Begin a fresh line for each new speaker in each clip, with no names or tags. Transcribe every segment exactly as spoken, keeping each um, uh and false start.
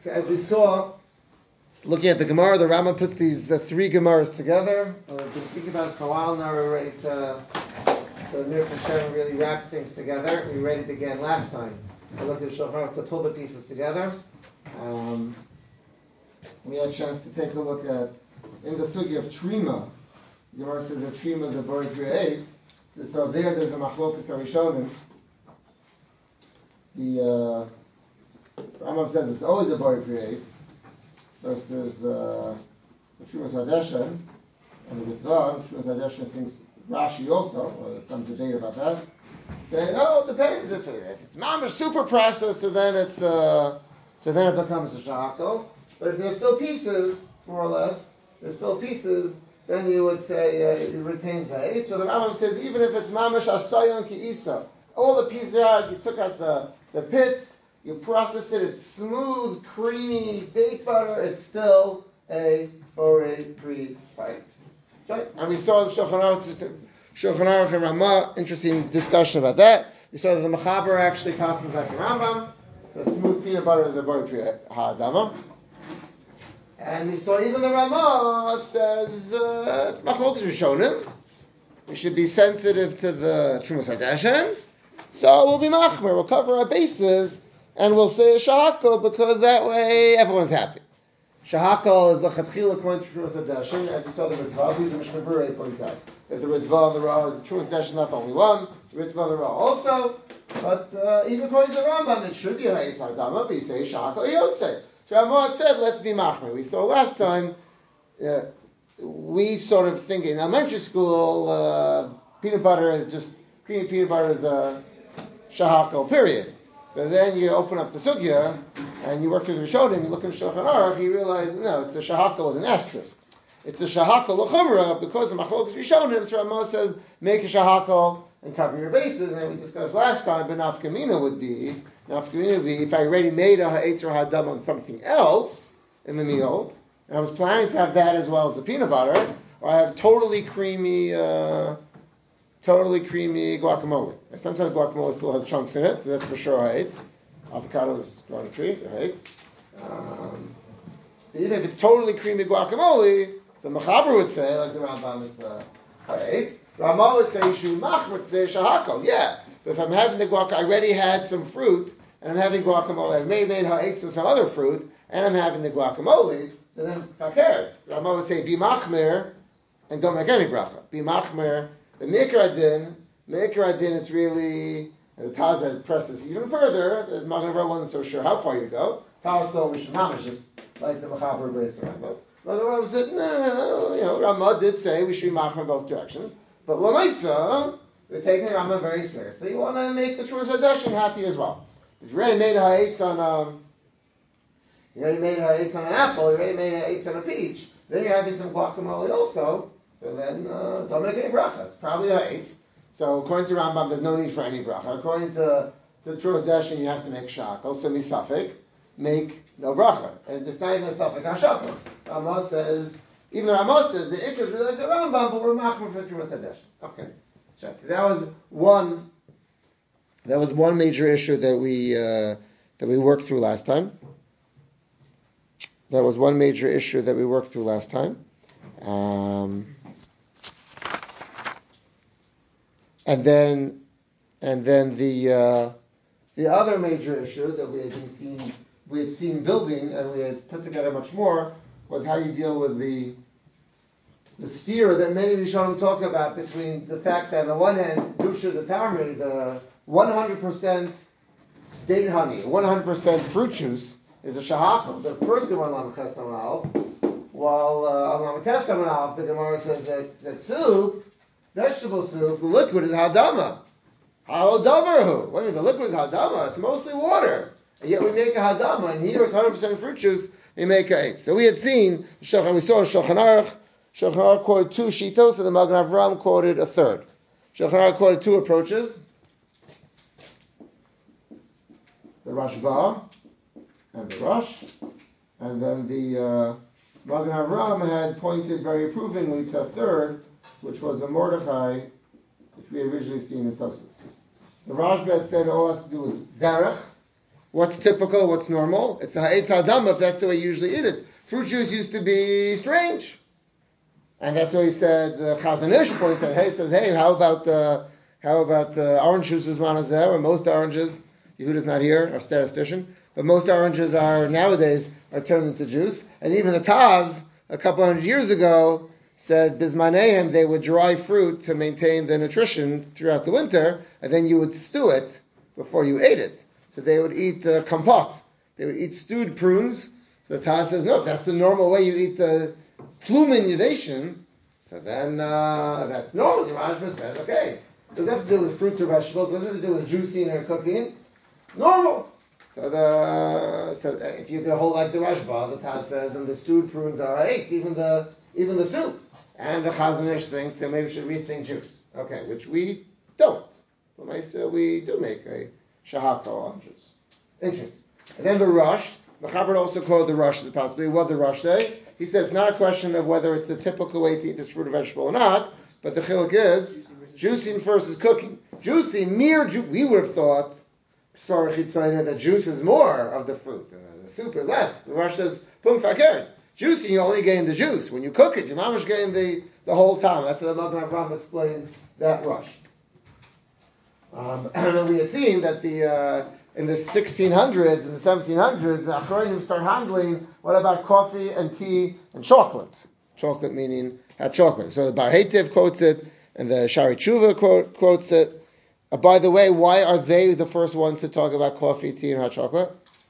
So as we saw, looking at the Gemara, the Rambam puts these uh, three Gemaras together. Uh, we've been speaking about it for a while now. We're ready to, to Mir Hashem really wrap things together. We read it again last time. I looked at Shulchan Aruch to pull the pieces together. Um, we had a chance to take a look at, in the Sugi of Trima, the Gemara says that Trima is a Bori Kriya So, so there, there's a Machlokas Harishonim. The uh, Rambam says it's always a Bori Kriya versus uh, the Trumas Hadeshen and the Ritva. Trumas Hadeshen thinks Rashi also, or there's some debate about that. Saying, oh, it depends. If, it, if it's mamash super processed, so then it's uh, so then it becomes a shahakol. But if there's still pieces, more or less, there's still pieces, then you would say uh, it retains the eight. So the Rambam says even if it's mamash asayon ki isa, all the pieces are out, you took out the, the pits, you process it, it's smooth, creamy, date butter, it's still a borei pri bite. Okay? And we saw in Shulchan Aruch, Shulchan Aruch and Ramah, interesting discussion about that. We saw that the Mechaber actually passes like the Rambam, so smooth peanut butter is a borei pri ha'adama. And we saw even the Ramah says uh, it's Machlokas Rishonim. We should be sensitive to the Trumas Hadeshen. So we'll be machmer, we'll cover our bases, and we'll say a shahakal because that way everyone's happy. Shahakal is the chatchil according to Trumas Hadeshen, as we saw the Ritva, the Mishnah Berurah points out that the Ritva and the Ra, the Trumas Hadeshen is not the only one, the Ritva and the Ra also, but uh, even according to the Rambam, it should be a Ha'etz Hadama, but you say shahakal Yotzei. So Ramah said, let's be machmer. We saw last time, uh, we sort of think in elementary school, uh, peanut butter is just, creamy peanut butter is a shahakal, period. But then you open up the sugya, and you work through the Rishonim, you look in Shulchan Aruch, you realize, no, it's a shahakal with an asterisk. It's a shahakal l'chumra, because the Machlokas Rishonim, so Ramah says, make a shahakal and cover your bases, and we discussed last time, but nafkamina would be, nafkamina would be, if I already made a ha'etz or ha'adam on something else in the meal, and I was planning to have that as well as the peanut butter, or I have totally creamy, uh, totally creamy guacamole. And sometimes guacamole still has chunks in it, so that's for sure ha'etz. Avocados growing a tree, ha'etz. Um, even if it's totally creamy guacamole, so Mechaber would say, like the Rambam, it's a ha'etz. Ramah would say you should be machmer to say shahakal. Yeah, but if I'm having the guacamole, I already had some fruit, and I'm having guacamole. I've made made ha'etz and some other fruit, and I'm having the guacamole. So then fakert. Ramah would say be machmer and don't make any bracha. Be machmer. The mikra adin, mikra adin, it's really, and the Taza presses even further. The Magen Avraham wasn't so sure how far you go. Taza still we should mamish just like the Mechaber brings the Rambam. Magen Avraham said no, no, no. You know, Ramah did say we should be machmer in both directions. But Lamaisa, we're taking Rambam very seriously. You want to make the Trumas Hadeshen happy as well. If you already made a ha'etz on um, you already made a ha'etz on an apple, you already made a ha'etz on a peach, then you're having some guacamole also, so then uh, don't make any bracha. It's probably a ha'etz. So according to Rambam, there's no need for any bracha. According to, to the Trumas Hadeshen, you have to make shakal, so misafik, make no bracha. And it's not even a safek hashakal. Rambam says, even the Ramah says the ikr is really like the Rambam, but we're machmer for Trumas Hadeshen. Okay, so that was one. That was one major issue that we uh, that we worked through last time. That was one major issue that we worked through last time. Um, and then, and then the uh, the other major issue that we had been seeing, we had seen building, and we had put together much more, was how you deal with the the steer that many Rishonim talk about between the fact that on the one hand, Dusha the Tamri, the one hundred percent date honey, one hundred percent fruit juice is a shahakal. The first Gemara on Lamates Aleph, while uh, on Lamates Aleph, the Gemara says that, that soup, vegetable soup, the liquid is hadama. Halodavarhu. What do you mean the liquid is hadama? It's mostly water. And yet we make a hadama, and here it's one hundred percent fruit juice, we make a eight. So we had seen, we saw Shulchan Aruch, Shulchan Aruch quoted two shitos, and the Magen Avraham quoted a third. Shulchan Aruch quoted two approaches. The Rashba and the Rosh. And then the uh, Magen Avraham had pointed very approvingly to a third, which was the Mordechai, which we had originally seen in Tosfos. The Rashba had said it all has to do with derech, what's typical, what's normal. It's a ha'etz ha'adama if that's the way you usually eat it. Fruit juice used to be strange. And that's why he said, uh, Chazon Ish points out, hey, says, hey, how about, uh, how about uh, orange juice was manazeh, where most oranges, Yehuda's not here, our statistician, but most oranges are, nowadays, are turned into juice. And even the Taz, a couple hundred years ago, said, Bismanehem, they would dry fruit to maintain the nutrition throughout the winter, and then you would stew it before you ate it. So they would eat uh, kompot. They would eat stewed prunes. So the Taz says, no, if that's the normal way you eat the plume innovation, so then uh, that's normal. The Rashba says, okay, does that have to do with fruits or vegetables? Does it have to do with juicing or cooking? Normal. So the so if you can hold like the Rashba, the Taz says, and the stewed prunes are eight, even the even the soup. And the Chazon Ish thinks that maybe we should rethink juice. Okay, which we don't. But we do make a shahakal on juice. Interesting. And then the Rush. The Chabad also called the Rush as a possibility. What did the Rush say? He says it's not a question of whether it's the typical way to eat this fruit or vegetable or not, but the chiluk is juicing versus cooking. Juicing, mere juice. We would have thought that juice is more of the fruit. Uh, the soup is less. The Rush says, pum fakert. Juicing, you only gain the juice. When you cook it, you mamash gain the, the whole time. That's what the Magen Avraham explained that Rush. Um, and we had seen that the uh, in the sixteen hundreds and the seventeen hundreds, the Achronim start handling what about coffee and tea and chocolate? Chocolate meaning hot chocolate. So the Bar Heitev quotes it, and the Shari Tshuva quote, quotes it. Uh, by the way, why are they the first ones to talk about coffee, tea, and hot chocolate?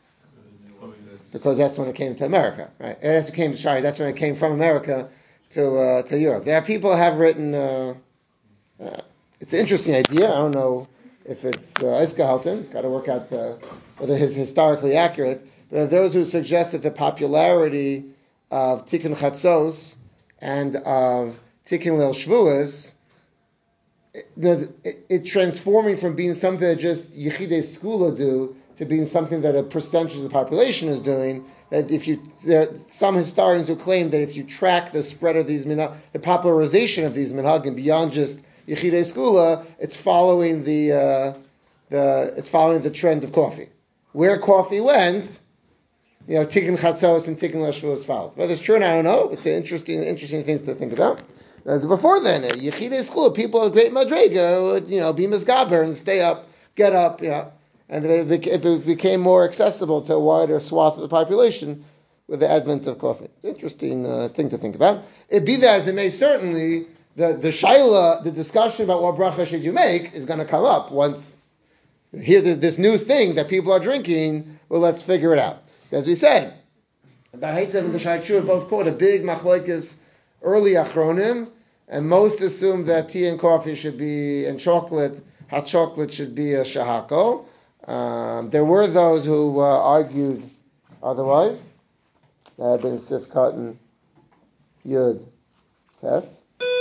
Because that's when it came to America, right? And that's when it came to Shari. That's when it came from America to uh, to Europe. There are people who have written. Uh, uh, it's an interesting idea. I don't know if it's uh, Eisgehalten. Got to work out the, whether it's historically accurate. But those who suggest that the popularity of Tikkun Chatzos and of Tikkun Leil Shvuos, it, it, it transforming from being something that just Yechidei Skula do to being something that a percentage of the population is doing. That if you, there are some historians who claim that if you track the spread of these minhag, the popularization of these minhagim beyond just Yechidei Skula, it's following the uh, the it's following the trend of coffee. Where coffee went, you know, Tikkun Chatzos and Tikkun Leil Shvuos followed. Whether it's true or not, I don't know. It's an interesting interesting thing to think about. As before then, Yechidei Skula, people of great madrega would, you know, be misgaber and stay up, get up, you know. And it became more accessible to a wider swath of the population with the advent of coffee. It's an interesting uh, thing to think about. It be that as it may, certainly, the, the shaila, the discussion about what bracha should you make is going to come up once, here this new thing that people are drinking, well, let's figure it out. So as we said, the Haitam and the Shai Tshuva both quote a big machlokes early achronim, and most assume that tea and coffee should be, and chocolate, hot chocolate should be a shahako. Um, there were those who uh, argued otherwise. That had been Sif Cotton Yud test.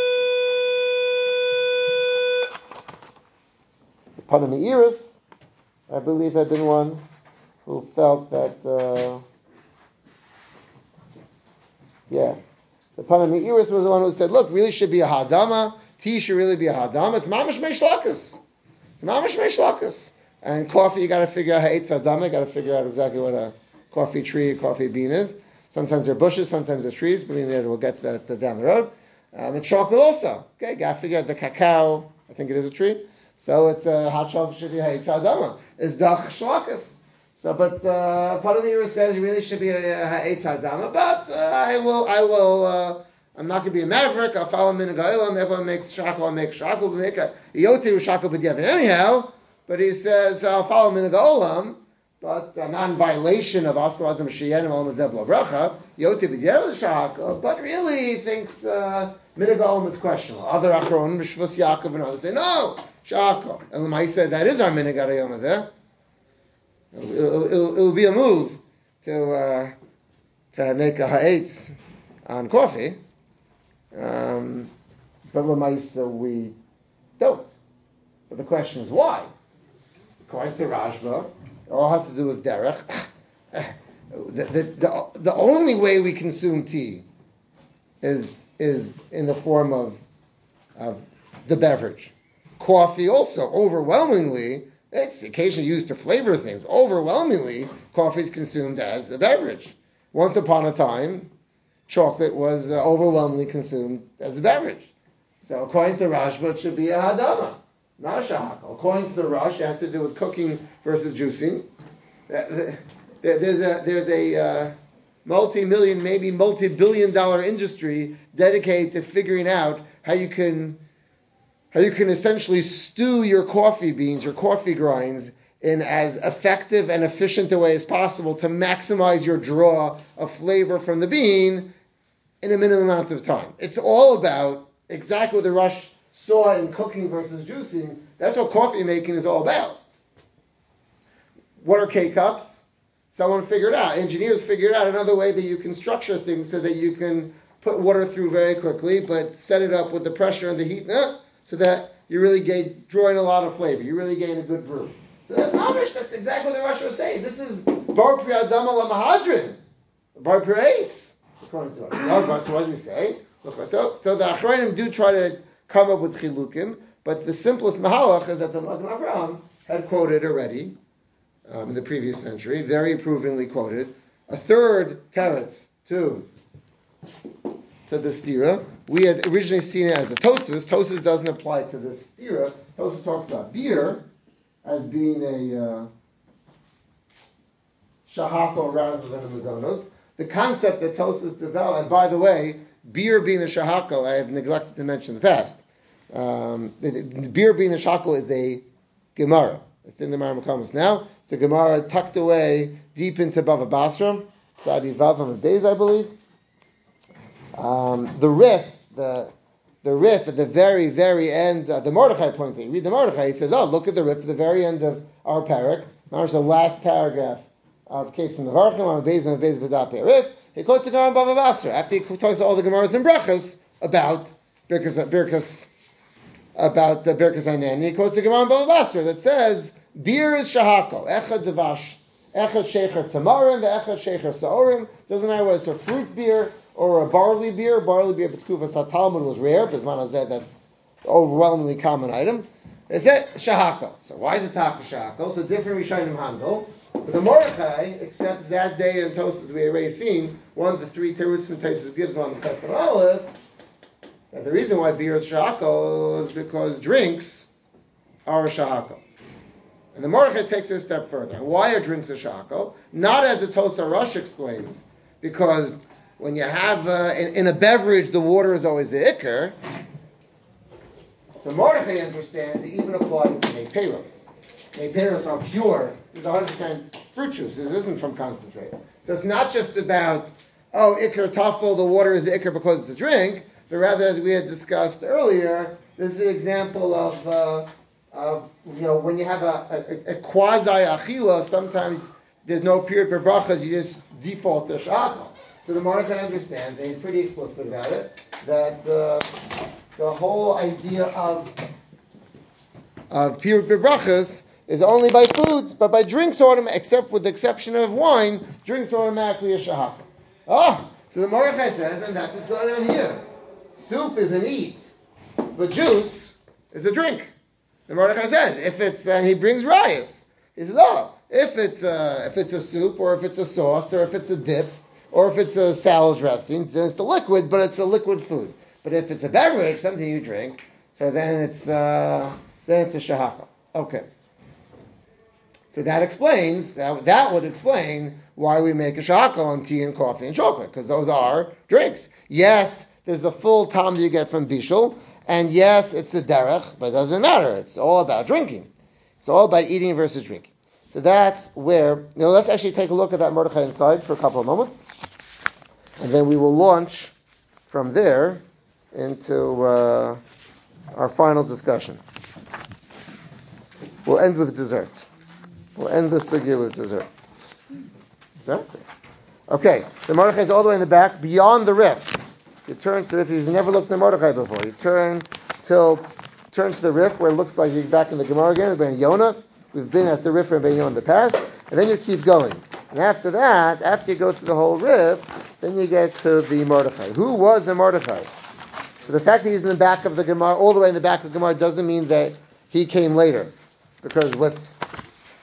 The Panameiris, I believe, had been one who felt that, uh, yeah, the Panameiris was the one who said, look, really should be a hadama, tea should really be a hadama, it's mamash meishlakas. It's mamash meishlakas. And coffee, you got to figure out ha'etz hadama. You got to figure out exactly what a coffee tree, a coffee bean is. Sometimes they're bushes, sometimes they're trees. Believe me, we'll get to that uh, down the road. Um, and chocolate also. Okay, got to figure out the cacao. I think it is a tree. So it's uh, hot chocolate should be ha'etz hadama. It's dach shlakas. So, but uh, part of me says it really should be a, a ha'etz hadama. But uh, I will, I will. Uh, I'm not going to be a maverick. I'll follow minhag ha'olam. Everyone makes shakal. I'll make shakal. We'll make a yotzi with shakal b'diavad. Anyhow. But he says, I'll follow minhag ha'olam, but uh, not in violation of Asma Adam Sheyen and Olam Zebla Bracha, Yosef B'Yer L'Shahaka, but really he thinks uh, minhag ha'olam is questionable. Other Achronim, Shvus Yaakov and others say, no, Shahaka. And Lamai said, that is our minhag ha'olam, is it? It will be a move to uh, to make a ha'etz on coffee, um, but Lamai we don't. But the question is why? According to Rashba, it all has to do with derech. the, the, the, the only way we consume tea is is in the form of of the beverage. Coffee also, overwhelmingly, It's occasionally used to flavor things. Overwhelmingly, coffee is consumed as a beverage. Once upon a time, chocolate was uh, overwhelmingly consumed as a beverage. So according to Rashba, it should be a hadama, not a shahakal. According to the Rush, it has to do with cooking versus juicing. There's a there's a uh, multi-million, maybe multi-billion dollar industry dedicated to figuring out how you can how you can essentially stew your coffee beans, your coffee grinds, in as effective and efficient a way as possible to maximize your draw of flavor from the bean in a minimum amount of time. It's all about exactly what the Rush saw in cooking versus juicing. That's what coffee making is all about. What are K-cups? Someone figured out, engineers figured out another way that you can structure things so that you can put water through very quickly, but set it up with the pressure and the heat, uh, so that you really get drawing a lot of flavor. You really gain a good brew. So that's mamish. That's exactly what the Rush was saying. This is bar pri adama la mahadrin, bar pri eitz. According to us. So what do we say? So, so the Achronim do try to come up with chilukim, but the simplest mahalach is that the Magen Avraham had quoted already um, in the previous century, very approvingly quoted, a third teretz to to the stira. We had originally seen it as a Tosfos. Tosfos doesn't apply to this stira. Tosfos talks about beer as being a uh, shahako rather than a mazonos. The concept that Tosfos developed, and by the way, beer being a shahakal, I have neglected to mention in the past. Um, beer being a shahakal is a Gemara. It's in the Maramakomis now. It's a Gemara tucked away deep into Bava Basra, Sadi Vav and Beis, I believe. Um, the Rif, the the Rif at the very, very end, uh, the Mordechai points out. You read the Mordechai, he says, oh, look at the Rif at the very end of our parak. Now it's the last paragraph of Ketzim Mevarchim, on Beis and Beis B'Dapei Rif. He quotes the Gemara in Bava Basra after he talks to all the Gemaras and Brachas about Birkas, Birkas about the Birkas Hanan. He quotes the Gemara in Bava Basra that says beer is shahakal, echad devash, echad shecher tamarim, ve'echad shecher saorim. Doesn't matter whether it's a fruit beer or a barley beer. Barley beer, B'tkufas HaTalmud was rare, but Zman Hazeh that's an overwhelmingly common item. It's it shahakal. So why is it taka shahakal? So different Rishonim handle. But the Mordechai accepts that day in Tosfos we already seen, one of the three teruts from Tosfos gives one the Pesach Aleph, that the reason why beer is shahakal is because drinks are a shahakal. And the Mordechai takes it a step further. Why are drinks a shahakal? Not as the Tosar Rush explains, because when you have, uh, in, in a beverage, the water is always the ikar. The Mordechai understands it even applies to Neiperos. Neiperos are pure. This is one hundred percent fruit juice. This isn't from concentrate. So it's not just about, oh, ikar tafel, the water is the ikar because it's a drink, but rather, as we had discussed earlier, this is an example of, uh, of you know, when you have a, a, a quasi-achila, sometimes there's no period for brachas, you just default to shahakal. So the Mordechai understands, and he's pretty explicit about it, that the, the whole idea of of period for brachas is only by foods, but by drinks, automatically, except with the exception of wine, drinks are automatically a shahakal. Oh, so the Mordechai says, and that's what's going on here. Soup is an eat, but juice is a drink. The Mordechai says, if it's, and he brings rayas. He says, oh, if it's a, if it's a soup, or if it's a sauce, or if it's a dip, or if it's a salad dressing, it's a liquid, but it's a liquid food. But if it's a beverage, something you drink, so then it's uh, then it's a shahakal. Okay. So that explains, that, that would explain why we make a shahakal on tea and coffee and chocolate, because those are drinks. Yes, there's a full tam that you get from bishul, and yes, it's a derech, but it doesn't matter. It's all about drinking. It's all about eating versus drinking. So that's where, you know, let's actually take a look at that Mordechai inside for a couple of moments, and then we will launch from there into uh, our final discussion. We'll end with dessert. We'll end this sugya with dessert. Exactly. Okay, the Mordechai is all the way in the back, beyond the Rif. You turn to the Rif, you've never looked at the Mordechai before. You turn till turn to the Rif, where it looks like you're back in the Gemara again, with Ben Yonah. We've been at the Rif and Ben Yonah in the past, and then you keep going. And after that, after you go through the whole Rif, then you get to the Mordechai. Who was the Mordechai? So the fact that he's in the back of the Gemara, all the way in the back of the Gemara, doesn't mean that he came later. Because what's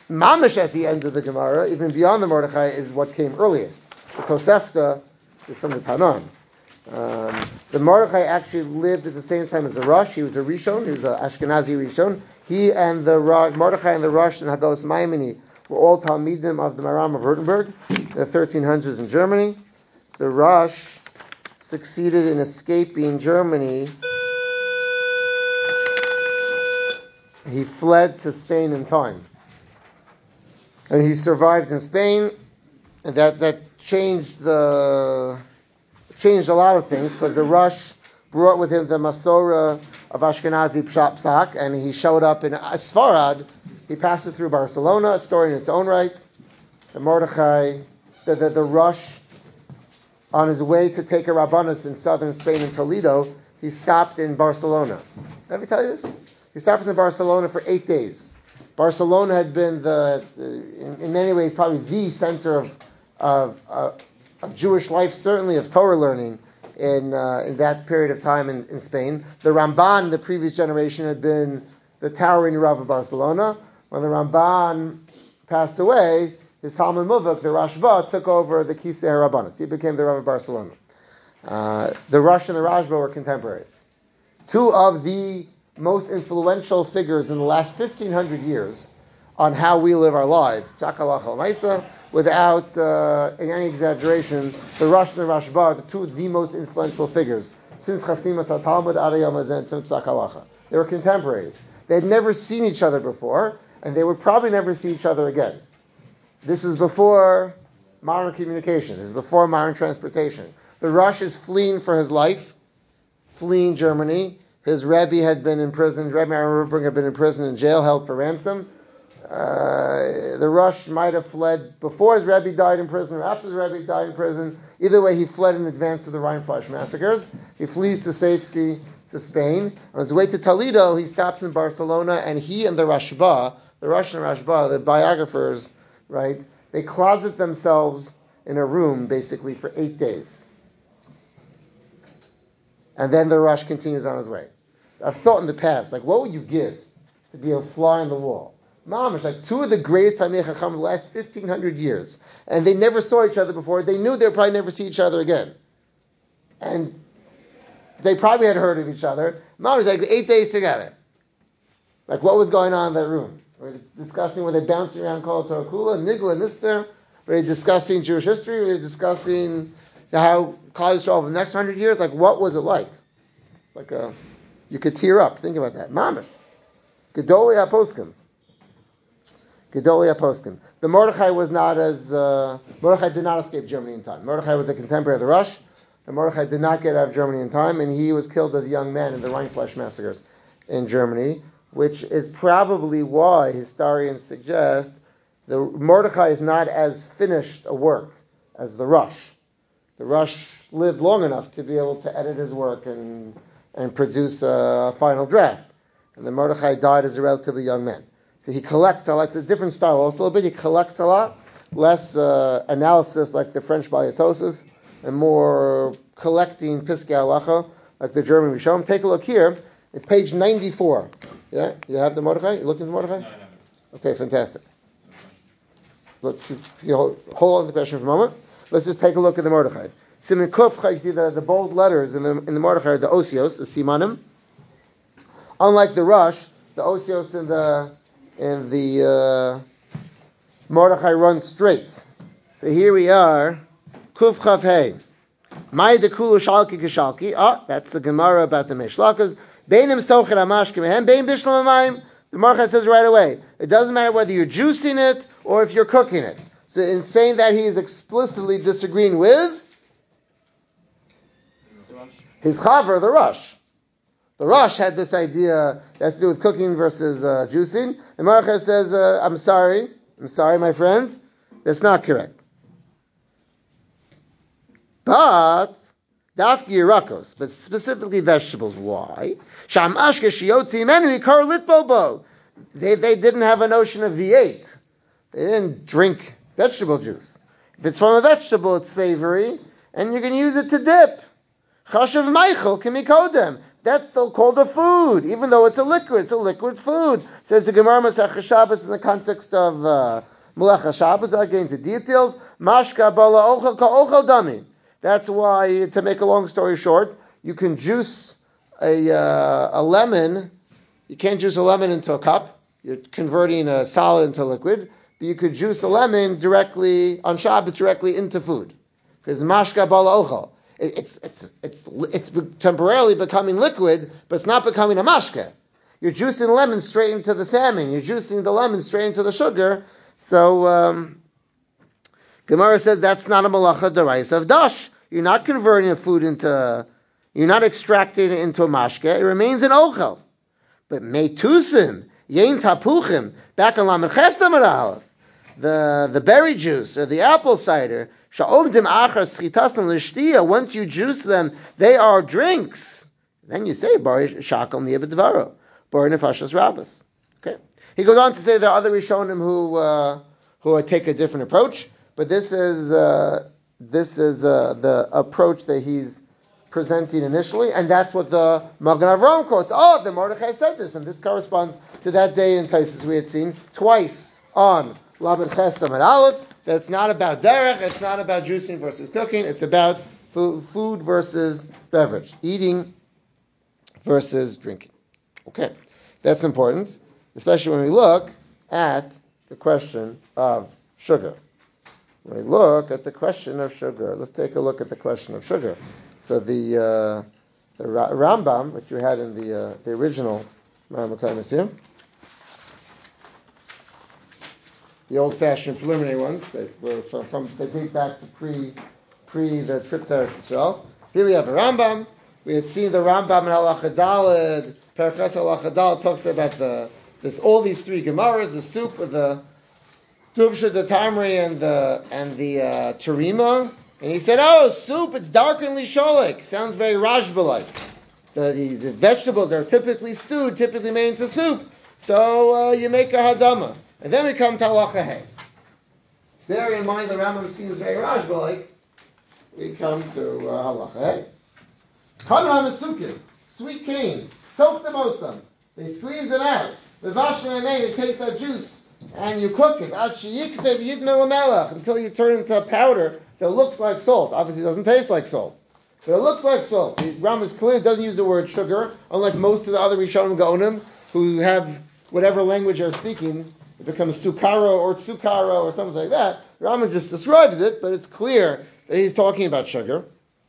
mamish at the end of the Gemara, even beyond the Mordechai, is what came earliest. The Tosefta is from the Tanan. Um, the Mordechai actually lived at the same time as the Rosh. He was a Rishon. He was an Ashkenazi Rishon. He and the Rosh, Mordechai and the Rosh and Hagos Maimoni were all Talmidim of the Maram of Württemberg, the thirteen hundreds in Germany. The Rosh succeeded in escaping Germany. He fled to Spain in time. And he survived in Spain, and that, that changed the changed a lot of things, because the Rosh brought with him the Masora of Ashkenazi Pshat Psak, and he showed up in Sfarad. He passed it through Barcelona, a story in its own right. The Mordechai, the, the, the Rosh, on his way to take a Rabbanus in southern Spain in Toledo, he stopped in Barcelona. Did I ever tell you this? He stopped in Barcelona for eight days. Barcelona had been the, the in, in many ways, probably the center of of, uh, of Jewish life, certainly of Torah learning in uh, in that period of time in, in Spain. The Ramban, the previous generation, had been the towering Rav of Barcelona. When the Ramban passed away, his Talmud Muvak, the Rashba, took over the Kisei HaRabbanos. He became the Rav of Barcelona. Uh, the Rosh and the Rashba were contemporaries. Two of the most influential figures in the last fifteen hundred years on how we live our lives. Chakalach al-Maisa, without uh, any exaggeration, the Rosh and the Rashba are the two of the most influential figures since Chasimas HaTalmud Adayam Hazen to Tzakalacha. They were contemporaries. They had never seen each other before, and they would probably never see each other again. This is before modern communication. This is before modern transportation. The Rosh is fleeing for his life, fleeing Germany. His Rebbe had been in prison. Rebbe Aaron Rubin had been in prison and jail, held for ransom. Uh, the Rosh might have fled before his Rebbe died in prison or after the Rebbe died in prison. Either way, he fled in advance of the Rheinfleisch massacres. He flees to safety to Spain. On his way to Toledo, he stops in Barcelona, and he and the Rashba, the Rosh and Rashba, the biographers, right, they closet themselves in a room, basically, for eight days. And then the Rosh continues on his way. So I've thought in the past, like, what would you give to be a fly on the wall? Mamish, like two of the greatest Talmidei Chacham of the last fifteen hundred years. And they never saw each other before. They knew they would probably never see each other again. And they probably had heard of each other. Mamish, like eight days together. Like, what was going on in that room? Were they discussing, were they bouncing around Kol Torah Kula, Nigla, Nister? Were they discussing Jewish history? Were they discussing how Klal Yisrael over the next hundred years? Like, what was it like? Like a, you could tear up. Think about that. Mamish. Gedolei HaPoskim. Gedolei HaPoskim. The Mordechai was not as, uh, Mordechai did not escape Germany in time. Mordechai was a contemporary of the Rosh. And Mordechai did not get out of Germany in time, and he was killed as a young man in the Rheinfleisch massacres in Germany, which is probably why historians suggest the Mordechai is not as finished a work as the Rosh. The Rosh lived long enough to be able to edit his work and and produce a final draft. And the Mordechai died as a relatively young man. So he collects a lot. It's a different style also a little bit. He collects a lot, less uh, analysis like the French Baliotosis, and more collecting Piskei Halacha like the German Rishonim. Take a look here at page ninety-four. Yeah? You have the Mordechai? You looking for Mordechai?
No, I haven't.
Okay, fantastic. Let's you hold, hold on to the question for a moment. Let's just take a look at the Mordechai. Siman Kuf, you see the, the bold letters in the in the Mordechai, the Osios, the Simanim. Unlike the Rosh, the Osios in the in the uh, Mordechai runs straight. So here we are, Kuf Chav Hey. Mai dekulu shalki kishalki. Ah, that's the Gemara about the Meshlakas. Beinim socher amash kemehem, bein bishlam amayim. The Mordechai says right away, it doesn't matter whether you're juicing it or if you're cooking it. So in saying that, he is explicitly disagreeing with his chaver, the Rosh. The Rosh had this idea that's to do with cooking versus uh, juicing. And Mordechai says, uh, I'm sorry, I'm sorry, my friend, that's not correct. But, dafki yirakos, but specifically vegetables. Why? Sham ashke shiyotzi menu kar litbolbo. They they didn't have a notion of V eight. They didn't drink vegetable juice. If it's from a vegetable, it's savory, and you can use it to dip. Chashav Michael can be kodem.
that's still called a food, even though it's a liquid. It's a liquid food. Says the Gemara Masechah Shabbos in the context of uh, Melecha Shabbos. I'll get into details. Mashka bala ochel ka ochel dami. That's why, to make a long story short, you can juice a uh, a lemon. You can't juice a lemon into a cup. You're converting a solid into liquid. But you could juice a lemon directly on Shabbos directly into food, because mashka bala ochel. It's it's it's it's temporarily becoming liquid, but it's not becoming a mashka. You're juicing the lemon straight into the salmon. You're juicing the lemon straight into the sugar. So um, Gemara says that's not a malacha d'oraisa of dash. You're not converting a food into, you're not extracting it into a mashka. It remains an ochel. But meitusim yein tapuchim back on lamed chesam and aleph, the the berry juice or the apple cider. Once you juice them, they are drinks. Then you say, Bar Shakal Niyabedvaro, Bar Nefashas Rabbis. Okay. He goes on to say there are other Rishonim who uh, who take a different approach, but this is uh, this is uh, the approach that he's presenting initially, and that's what the Magen Avraham quotes. Oh, the Mordechai said this, and this corresponds to that day in Taisus we had seen twice on Lamed Chesam and Aleph. That's not about derech, it's not about juicing versus cooking, it's about food, food versus beverage, eating versus drinking. Okay, that's important, especially when we look at the question of sugar. When we look at the question of sugar, let's take a look at the question of sugar. So the uh, the Rambam, which you had in the uh, the original Rambam here, the old-fashioned preliminary ones that were from, from they date back to pre pre the trip to Eretz Yisrael. Here we have a Rambam. We had seen the Rambam in Halacha Daled, Parakas Halacha Daled talks about the this all these three Gemaras, the soup with the Tuvsha, the Tamri, and the and the uh, Terima. And he said, "Oh, soup! It's dark and lisholik. Sounds very Rashba-like. The, the the vegetables are typically stewed, typically made into soup. So uh, you make a hadama." And then we come to halacha hey. Bearing in mind the Rambam seems very Rashba-like, we come to uh, halacha hey. Kanam Mesukim, sweet canes, soak them osam. They squeeze it out. They take that juice and you cook it until you turn into a powder that looks like salt. Obviously, it doesn't taste like salt, but it looks like salt. So Rambam is clear; doesn't use the word sugar, unlike most of the other Rishonim Gaonim who have whatever language they're speaking. It becomes sukaro or tsukaro or something like that. Rambam just describes it, but it's clear that he's talking about sugar.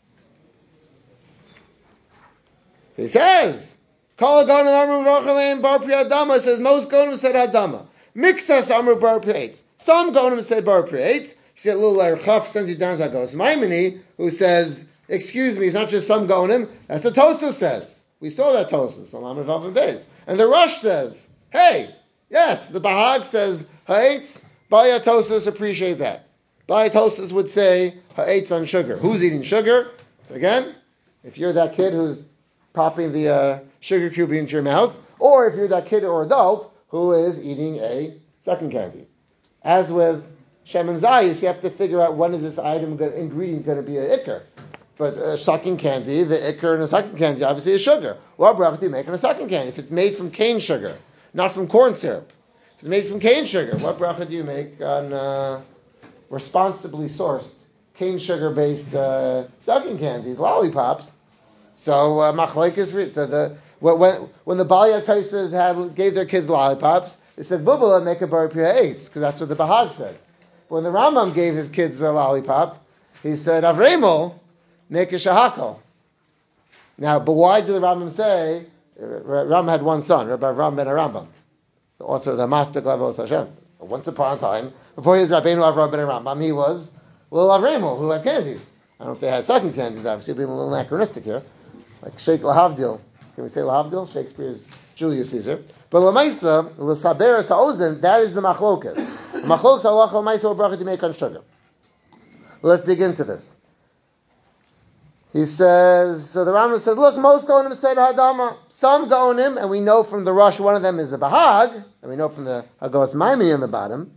He says, Kol Gaonim Amru V'Archaleim Bar Pri Adama. Says most Gaonim said Adama. Mixas Amru Bar Pri Eitz. Some Gaonim say Bar Pri Eitz. He said, little Erchaf sends you down Zagos Maimoni, who says, excuse me, it's not just some Gaonim. That's what Tosas says. We saw that Tosas on Amru Vav and Beis. And the Rush says, hey. Yes, the Bahag says ha'etz. Bayatosis appreciate that. Bayatosis would say ha'etz on sugar. Who's eating sugar? So again, if you're that kid who's popping the uh, sugar cube into your mouth, or if you're that kid or adult who is eating a sucking candy. As with Shem and Zayis, you have to figure out when is this item ingredient going to be an ikr. But a sucking candy, the ikr in a sucking candy obviously is sugar. What bracha do you make in a sucking candy? If it's made from cane sugar, not from corn syrup. It's made from cane sugar. What bracha do you make on uh, responsibly sourced cane sugar-based uh, sucking candies, lollipops? So uh, machlek is read. So the when when the Bali Ataises had gave their kids lollipops, they said bubala make a bar priya ace because that's what the Bahag said. But when the Rambam gave his kids a lollipop, he said Avremel make a shahakal. Now, but why did the Rambam say? Rambam had one son, Rabbi Avram ben Arambam, the author of the Maspik Lavos Hashem. Once upon a time, before he was Rabbeinu Avram ben Arambam, he was little Avremel who had candies. I don't know if they had sucking candies, obviously, being a little anachronistic here. Like Sheikh Lahavdil. Can we say Lahavdil? Shakespeare's Julius Caesar. But Lamaisa, L'saberes ha'ozen, that is the machloket. The machloket halacha l'maisa or bracha to make on sugar. Let's dig into this. He says, so the Rambam said, look, most Gaonim said Hadama. Some Gaonim, and we know from the Rush, one of them is the Bahag, and we know from the Hagos Maimoni on the bottom.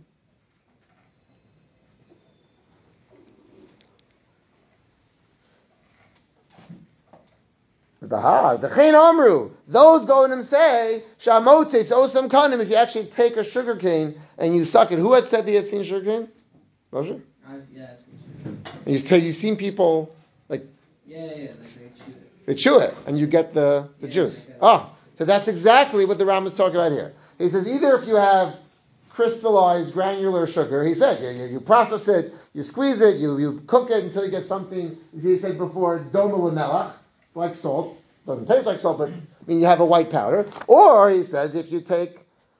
The Bahar, the Chain Amru, those Gonim say, Shamotzetz Osam Kanim, if you actually take a sugar cane and you suck it. Who had said they had seen sugar cane? Moshe?
Uh, yeah, I've seen sugar.
You say you've seen people like
Yeah, yeah, yeah, like they chew it.
they chew it and you get the, the
Yeah,
juice.
like
Oh, so that's exactly what the Ram is talking about here. He says either if you have crystallized granular sugar, he said, you, you, you process it, you squeeze it, you, you cook it until you get something, as he said before, it's doma l'melach, it's like salt. Doesn't taste like salt, but I mean you have a white powder. Or he says if you take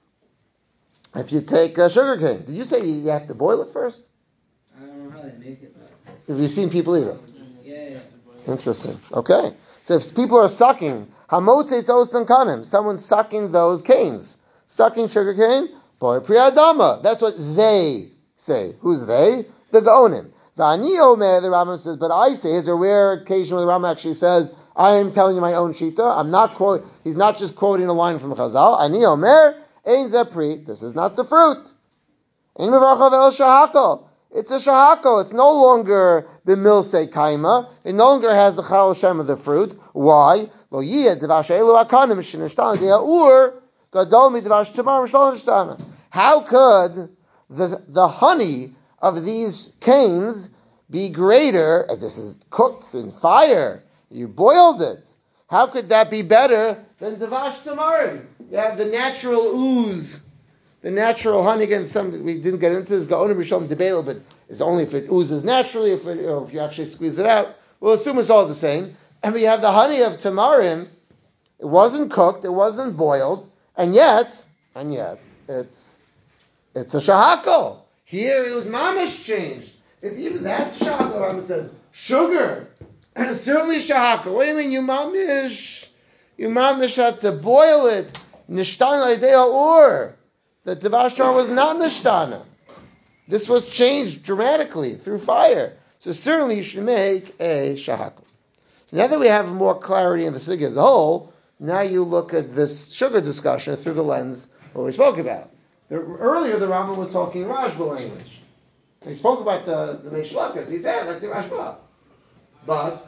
if you take uh, sugar cane. Did you say you have to boil it first?
I don't know how they make it, but
Have you seen people eat it?
yeah, yeah.
Interesting. Okay. So if people are sucking, hamotzeitz osan kanim, someone's sucking those canes, sucking sugar cane, boy priyadama. That's what they say. Who's they? The Gaonim. V'ani omer, the Rambam says, but I say, is a rare occasion where the Rambam actually says, I am telling you my own shita. I'm not quoting, he's not just quoting a line from Chazal. Ani omer, ein zepri. This is not the fruit. Ein mevarchav el shahakol. It's a shahakol. It's no longer the milsei kaima. It no longer has the chal shem of the fruit. Why? Lo yiyeh devash elu akanim shenishtan de'ur gadol midvash tamar mishal nishtana. How could the the honey of these canes be greater? This is cooked in fire. You boiled it. How could that be better than devash tamarim? You have the natural ooze, the natural honey. Again, some we didn't get into this. Gaonim Rishon debatable, but it's only if it oozes naturally. If it, or if you actually squeeze it out, we'll assume it's all the same. And we have the honey of tamarim. It wasn't cooked. It wasn't boiled, and yet, and yet, it's it's a shahakol. Here it was mamish changed. If even that's shahakol, Rambam says sugar. Certainly shahaka. What do you mean you mamish? You mamish had to boil it. Nishtana idea or the devashtar was not nishtana. This was changed dramatically through fire. So certainly you should make a shahaka. So now that we have more clarity in the sugya as a whole, now you look at this sugar discussion through the lens what we spoke about. The, earlier the Rambam was talking Rashba language. He spoke about the the Meishlokas. He said like the Rashba. But,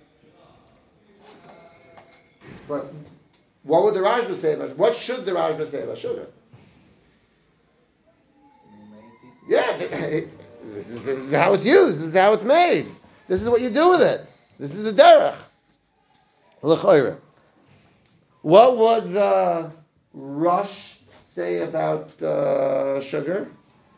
but what would the Rashba say about, what should the Rashba say about sugar? Yeah, this is, this is how it's used, this is how it's made. This is what you do with it. This is the derech. L'choira. What would the Rush say about uh, sugar?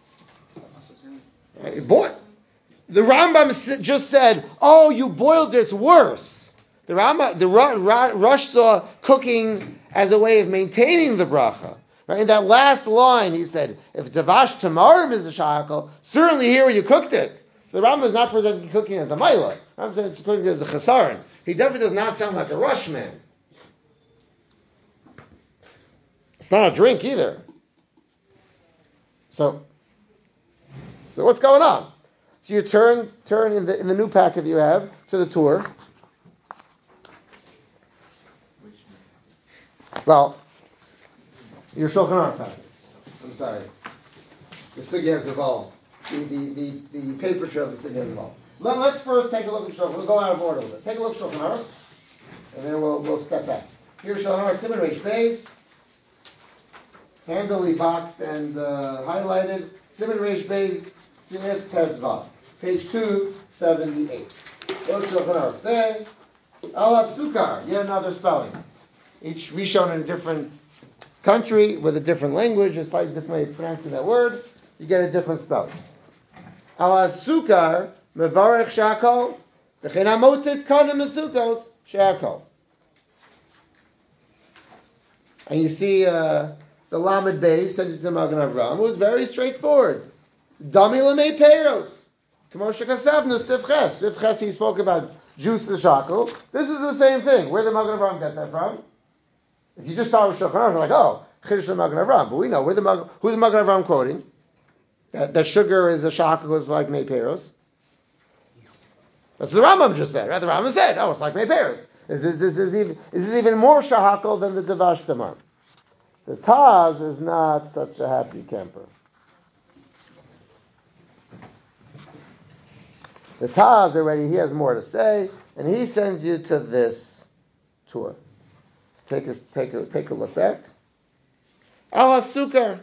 Boy. The Rambam just said, "Oh, you boiled this worse." The Rambam, the Rush saw cooking as a way of maintaining the bracha. Right? In that last line, he said, "If devash tamarim is a shahakol, certainly here you cooked it." So the Rambam is not presenting cooking as a mila. The Rambam is cooking as a chesaron. He definitely does not sound like a Rush man. It's not a drink either. So, so what's going on? So you turn turn in the in the new packet that you have to the tour. Well, your Shulchan Aruch packet. I'm sorry. The sugya has evolved. The, the, the, the paper trail of the sugya has evolved. Let, let's first take a look at Shulchan. We'll go out of order a little bit. Take a look at Shulchan Aruch, and then we'll we'll step back. Here's Shulchan Aruch, Siman Reish Beis, handily boxed and uh, highlighted. Siman Reish Beis, Sinef Tezvav. Page two seventy-eight. What does Shulchan Aruch say? Al Sukar, yet another spelling. Each Rishon in a different country with a different language, a slightly different way of pronouncing that word, you get a different spelling. Al Sukar, Mevarech Shakol, V'chein HaMotzes Kanim Mesukos Shakol. And you see uh, the Lamed Beis sent it to Magen Avraham. It was very straightforward. Dami Lamei Peiros. K'moshe Kasavnu Sifches. Sifches, he spoke about juice to shackle. This is the same thing. Where did Magen Avraham get that from? If you just saw Shulchan Aruch, you're like, oh, Chiddush of Magen Avraham. But we know, where the Mag- who's the Magen Avraham quoting? That, that sugar is a shackle, is like Mei Peiros. That's what the Rambam just said, right? The Rambam said, oh, it's like Mei Peiros. Is this, this, is even, is this even more shahakal than the Devash Tamar? The Taz is not such a happy camper. The Taz already, he has more to say, and he sends you to this Tur. Take a, take a, take a look back. Al HaSukar.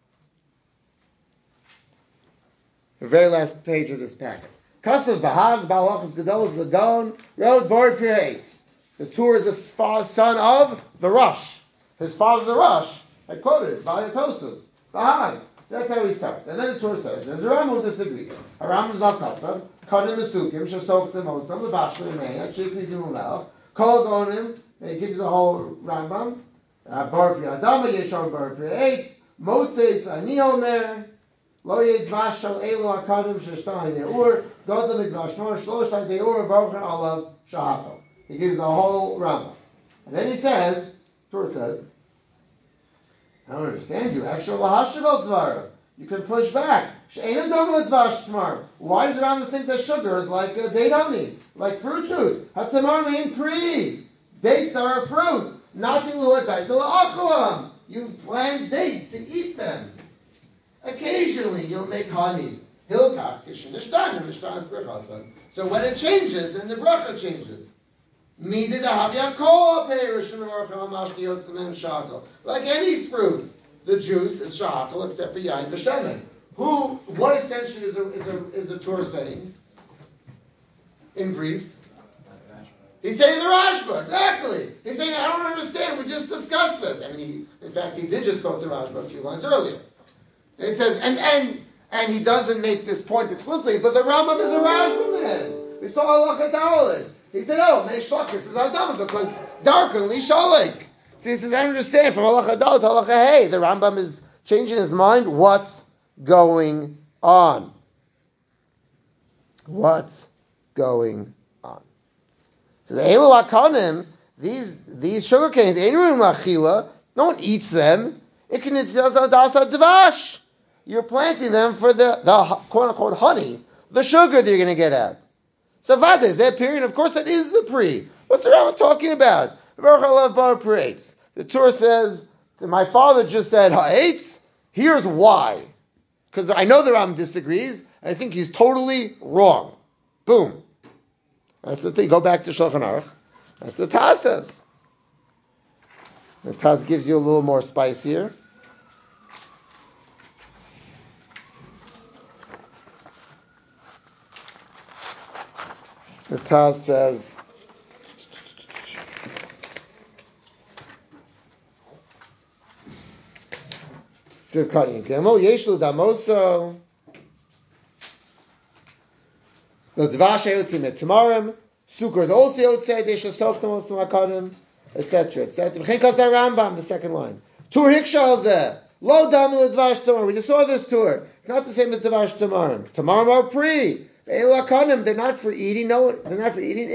The very last page of this packet. Kasav Bahag, Balachas Gadol, Zadon, Road, Board, Pirates. The Tur is the son of the Rosh. His father, the Rosh, I quoted, Baliatosus, Bahag. That's how he starts. And then the Tur says, there's a Rambam who disagrees. A Rambam Zal Kasav, Kanim Mesukim, Shasok the Mosam, the Bashli Meya, Shikli Dumelech, Kol Gonim, it gives the whole Rambam. Bar Pri Adama, Yeshar Bar Pri Eitz, Motzeitz, Ani Omer, Lo Yedvash Shal Elo Akadim, Sheshtani Deur, Godel Yedvash Nor, Shloshtai Deur, Baruch Alav, Shahako. He gives the whole Rambam. And then he says, Tur says, I don't understand you. Afshal lahashavel dvar. You can push back. She'ena dom l'dvash tomorrow. Why does the Rambam think that sugar is like a date honey, like fruit juice? Hatamar lein pri. Dates are a fruit. Not to you plant dates to eat them. Occasionally you'll make honey. Hilkach kishnishtan and brachasa. So when it changes, then the bracha changes. Like any fruit, the juice is shahakal except for yain b'shemen. Who? What essentially is the is a, is a Torah saying? In brief, he's saying the Rashba exactly. He's saying I don't understand. We just discussed this. I mean, he, in fact, he did just quote the Rashba a few lines earlier. And he says, and and and he doesn't make this point explicitly, but the Rambam is a Rashba man. We saw Halachat Daled. He said, oh, Mei Shlakis is Adama because darker than Lishalek. So he says, I understand from Halacha Dal to Halacha Hey, the Rambam is changing his mind. What's going on? What's going on? So the Elu Akanim, these these sugar canes, Einurim Lachila, no one eats them. Dvash. You're planting them for the, the quote unquote honey, the sugar that you're going to get out. So Vada, is that period? Of course that is the pre. What's the Rambam talking about? The Torah says, my father just said ha'etz. Here's why. Because I know the Rambam disagrees. I think he's totally wrong. Boom. That's the thing. Go back to Shulchan Aruch. That's what Taz says. The Taz gives you a little more spice here. The Taz says, Sivkani Gemo, Yeshlu Damoso, the Dvash Yotzim et Tamarim, Sukkar is also Yotzei, they shall stop them also Makadim, et cetera, et cetera. B'chenkas Rambam, the second line. Tur Hikshal Zeh, Lo Damil Dvash Tamarim. We just saw this tour. It's not the same as Dvash Tamarim. Tamarim are pre. They're not for eating. No, they're not for eating.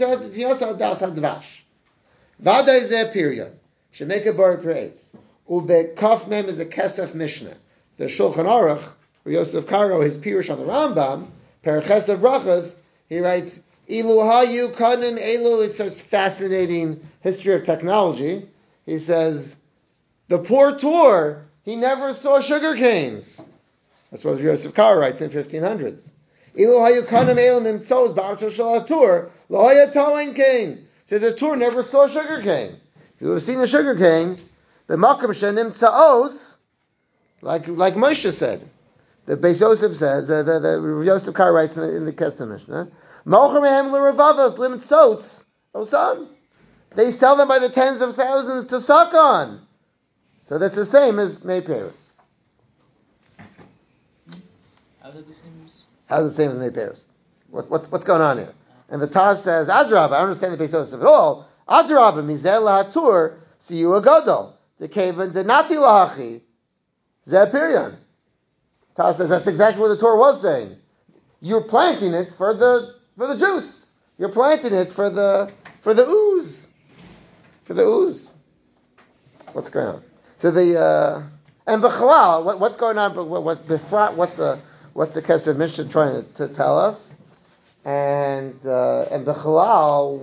Vada is a period. Should make a bar praise. Ube kaf mem is a kesef mishnah. The Shulchan Aruch, or Yosef Karo, his pirush on the Rambam, Periches of Brachas, he writes, Ilu hayu kanim elu. It's such fascinating history of technology. He says, the poor Tur, he never saw sugar canes. That's what Yosef Karo writes in fifteen hundreds. Ilu hayu kanim elu nimtzos ba'arto shel Tur lo haya toin cane. Says the Tur never saw sugar cane. If you have seen a sugar cane, the makam shenim tzaos, like like Moshe said. The Beis Yosef says, uh, the, the Yosef Kar writes in the, in the Kesef Mishnah, Mocher mehem l'revavos lim tzots osam. They sell them by the tens of thousands to suck on. So that's the same as May Paris.
How's it the same as?
How's the same as May Paris? What, what, what's going on here? And the Taz says, Adrab, I don't understand the Beis Yosef at all. Adrab, mizel lahatur, siyu agadol. The kaven denati lahachi, zeh piryan. Taz says that's exactly what the Torah was saying. You're planting it for the for the juice. You're planting it for the for the ooze, for the ooze. What's going on? So the uh, and b'chalal, what, what's going on? What, what befrat? What's the what's the Kesef Mishnah trying to, to tell us? And uh, and b'chalal,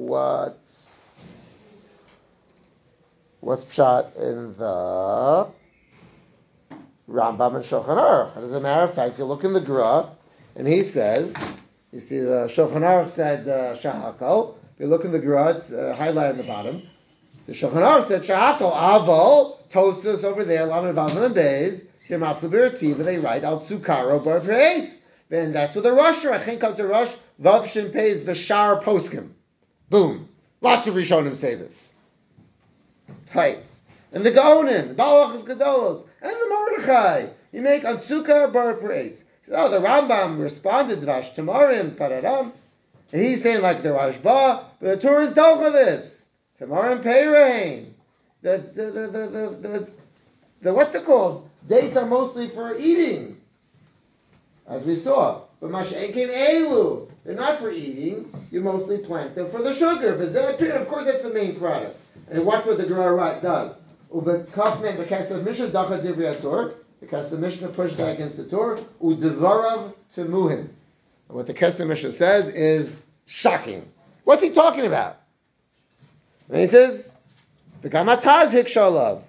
what's what's pshat in the Rambam and Shulchan Aruch? As a matter of fact, you look in the Gra, and he says, you see, the Shulchan Aruch said uh, shahakal, If you look in the Gemara, it's uh, highlighted at the bottom. The Shulchan Aruch said Shahakol Aval Tosus over there, Lamed Vav and Beis. They write Al Tsukaro Bar Preitz. Then that's with a rush. I think comes a rush. Vav Shin Pays V'Shar Poskim. Boom. Lots of Rishonim say this. Right. And the Gaonim, the Balachas Gedolos, and the Mordechai. You make on Tsukar Bar Preitz. So the Rambam responded to Vash Tamarim Pararam. And he's saying like the Rashba, but the Torah is dealt with this. Tamarim Peirein. The the the the the, the, the what's it called? Dates are mostly for eating, as we saw. But Masha'enkin Elu, they're not for eating. You mostly plant them for the sugar. Of course, that's the main product. And watch what the Gemara does. Ubekafmen b'kesav Mishnah dacha divrei Torah. Because the Mishnah pushed back against the Torah. Udevarav temuhim. And what the Kesef Mishnah says is shocking. What's he talking about? And he says, the Gamataz hikshalav.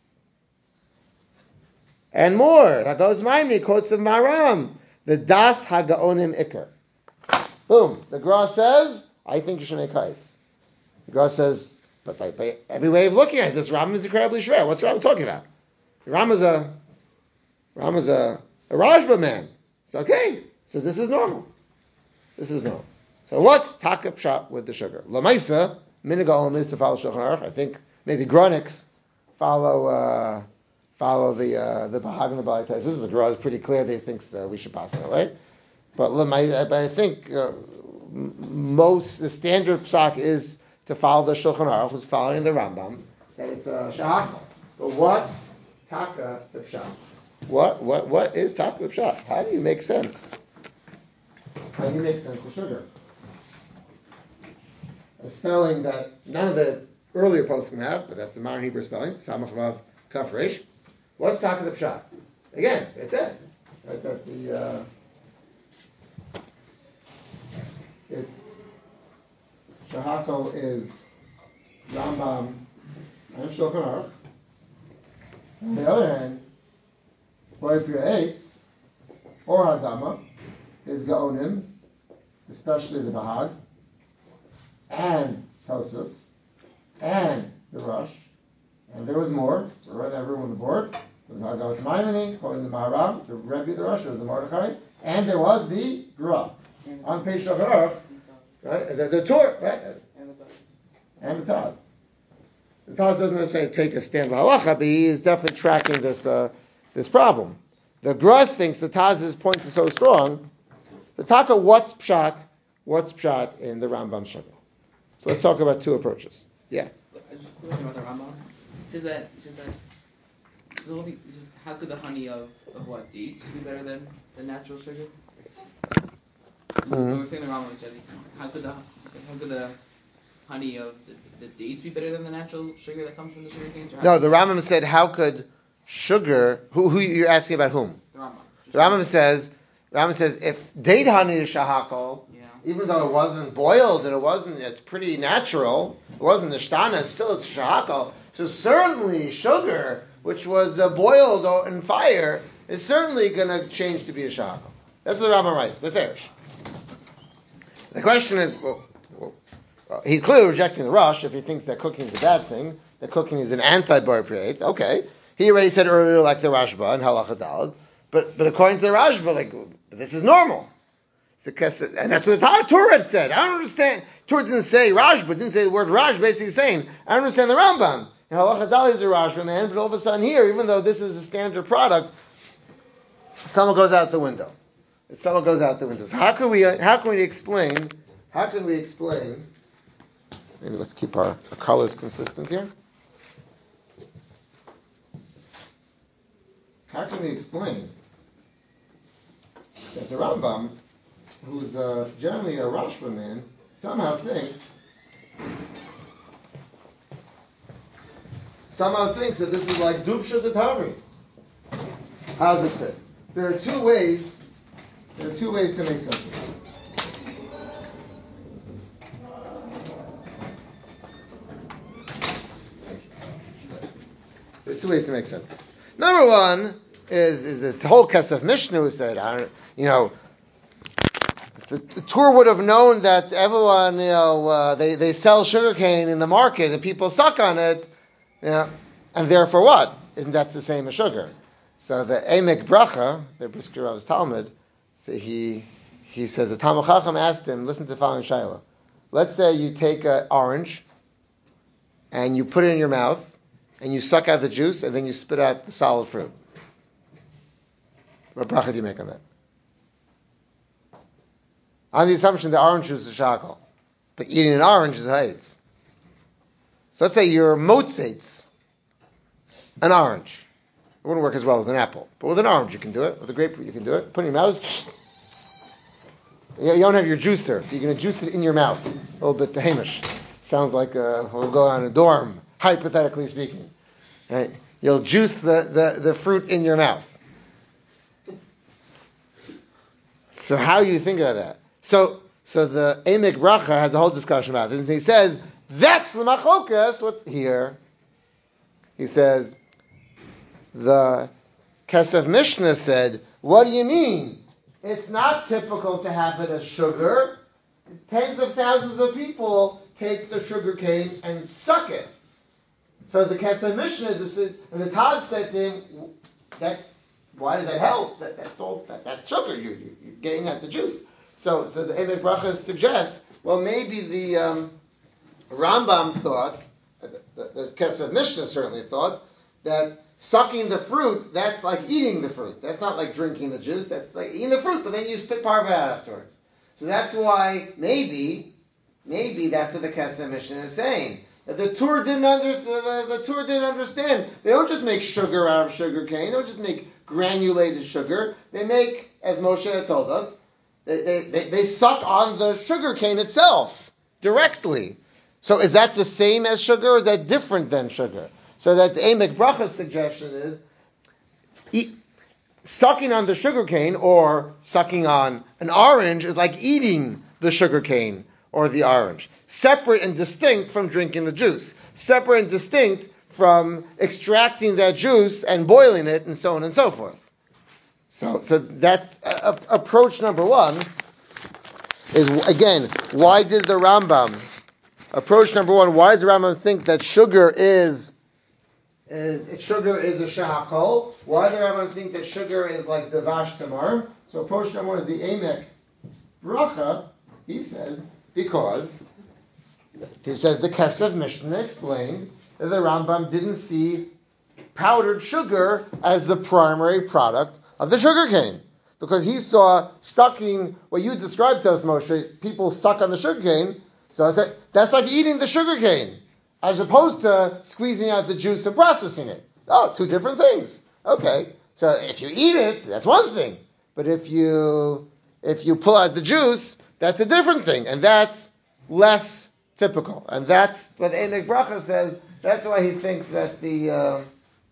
And more. That goes Maimni quotes of Maram. The Das Hagaonim Iker. Boom. The Gra says, I think you should make kites. The Gra says, but by, by every way of looking at it, this Ram is incredibly shver. What's Ram talking about? Ram is a Ram is a, a Rajba man. It's okay. So this is normal. This is normal. So what's Taka Pshat with the sugar? Lamaisa, Minigalim is to follow Shulchan Aruch. I think maybe Gronics follow uh, follow the uh, the Bahag and the Balitais. This is a Gra is pretty clear. They think so, we should pass that way. But Lamaisa, but I think uh, most the standard psak is to follow the Shulchan Aruch, who's following the Rambam. That it's a shahakal. But what's Taka the Pshat? What what what is Taka the Pshat? How do you make sense? How do you make sense of sugar? A spelling that none of the earlier posts can have, but that's the modern Hebrew spelling, Samach Vav Kaf Resh. What's Taka the Pshat? Again, it's it. Right, that the uh, it's Shahako is Rambam and Shulchan Aruch. On the other hand, Boy Pir Eitz or Hadama is Gaonim, especially the Bahag, and Tosus, and the Rush, and there was more. So right, everyone on the board. There was Hagavas Maimoni, quoting the Maharam, the Rebbe, the Rush, there was the Mordechai, and there was the Gra on page Shulchan Aruch, right? The, the Torah, right?
And the Taz.
And the Taz. The Taz doesn't necessarily take a stand by halacha, but he is definitely tracking this uh, this problem. The Gras thinks the Taz's point is so strong. The Taka, what's pshat? What's pshat in the Rambam sugar? So let's talk about two approaches. Yeah.
I just a question about the Rambam. It says that it says that the whole thing, it says, how could the honey of, of what dates be better than the natural sugar?
Mm-hmm.
When we're saying the Rambam, it said, how could the said, how could the honey of the, the dates be better than the natural sugar that comes from the sugar canes?
No, the Rambam said, how could sugar? Who who you're asking about whom?
The Rambam.
The Rambam says, the Rambam says, if date honey is shahakol,
Yeah.
even though it wasn't boiled and it wasn't, it's pretty natural. It wasn't nishtana. It's still it's shahakol. So certainly sugar, which was uh, boiled in fire, is certainly going to change to be a shahakol. That's what the Rambam writes. Beferish. The question is, well, well, well, he's clearly rejecting the rush if he thinks that cooking is a bad thing. That cooking is an anti-bar create. Okay, he already said earlier, like the Rashba and Halacha Daled. But but according to the Rashba, like this is normal. And that's what the Torah had said. I don't understand. Torah didn't say Rashba, didn't say the word Rash, basically saying, I don't understand the Rambam. And Halacha Daled is a Rashba man, but all of a sudden here, even though this is a standard product, someone goes out the window. Someone goes out the window. So how can we how can we explain how can we explain maybe let's keep our, our colors consistent here. How can we explain that the Rambam, who's uh, generally a Rashba man, somehow thinks somehow thinks that this is like Dubsha the Tami? How does it fit? There are two ways There are two ways to make sense of this. There are two ways to make sense of this. Number one is, is this whole Kesef Mishnah who said, I don't, you know, the, the Tur would have known that everyone, you know, uh, they, they sell sugarcane in the market and people suck on it, you know, and therefore what? Isn't that the same as sugar? So the Emek Bracha, the Brisker Rav's Talmud, so he he says the Talmud Chacham asked him, listen to the following shayla. Let's say you take an orange and you put it in your mouth and you suck out the juice and then you spit out the solid fruit. What bracha do you make on that? On the assumption that orange juice is shakal, but eating an orange is haitz. So let's say you're motzates an orange. It wouldn't work as well with an apple, but with an orange you can do it. With a grapefruit you can do it. Put it in your mouth. You don't have your juicer, so you're going to juice it in your mouth. A little bit to Hamish. Sounds like uh, we'll go on a dorm, hypothetically speaking. Right? You'll juice the, the, the fruit in your mouth. So how do you think about that? So so the Emek Bracha has a whole discussion about this. And he says, that's the machlokas. What here? He says, the Kesef Mishnah said, what do you mean? It's not typical to have it as sugar. Tens of thousands of people take the sugar cane and suck it. So the Kesef Mishnah, and the Taz said to him, that's, why does that help? That, that's all. That, that's sugar. You, you, you're getting at the juice. So, so the Emek Bracha suggests, well, maybe the um, Rambam thought, the, the, the Kesef Mishnah certainly thought, that sucking the fruit, that's like eating the fruit. That's not like drinking the juice. That's like eating the fruit, but then you spit part of it out afterwards. So that's why maybe, maybe that's what the Kesef Mishnah is saying. That the Tur didn't understand. The, the Tur didn't understand. They don't just make sugar out of sugar cane. They don't just make granulated sugar. They make, as Moshe had told us, they they, they, they suck on the sugar cane itself directly. So is that the same as sugar, or is that different than sugar? So that the Emek Bracha's suggestion is eat, sucking on the sugar cane or sucking on an orange is like eating the sugar cane or the orange. Separate and distinct from drinking the juice. Separate and distinct from extracting that juice and boiling it and so on and so forth. So, so that's uh, approach number one is, again, why did the Rambam, approach number one, why does the Rambam think that sugar is Is, sugar is a shahakol? Why do the Rambam think that sugar is like the vash tamar? So approach number one is the Emek Bracha. He says, because, he says the Kesef Mishnah explained that the Rambam didn't see powdered sugar as the primary product of the sugar cane. Because he saw sucking, what you described to us, Moshe, people suck on the sugar cane. So I said, that's like eating the sugar cane, as opposed to squeezing out the juice and processing it. Oh, two different things. Okay, so if you eat it, that's one thing. But if you if you pull out the juice, that's a different thing, and that's less typical. And that's what Emek Bracha says. That's why he thinks that the uh,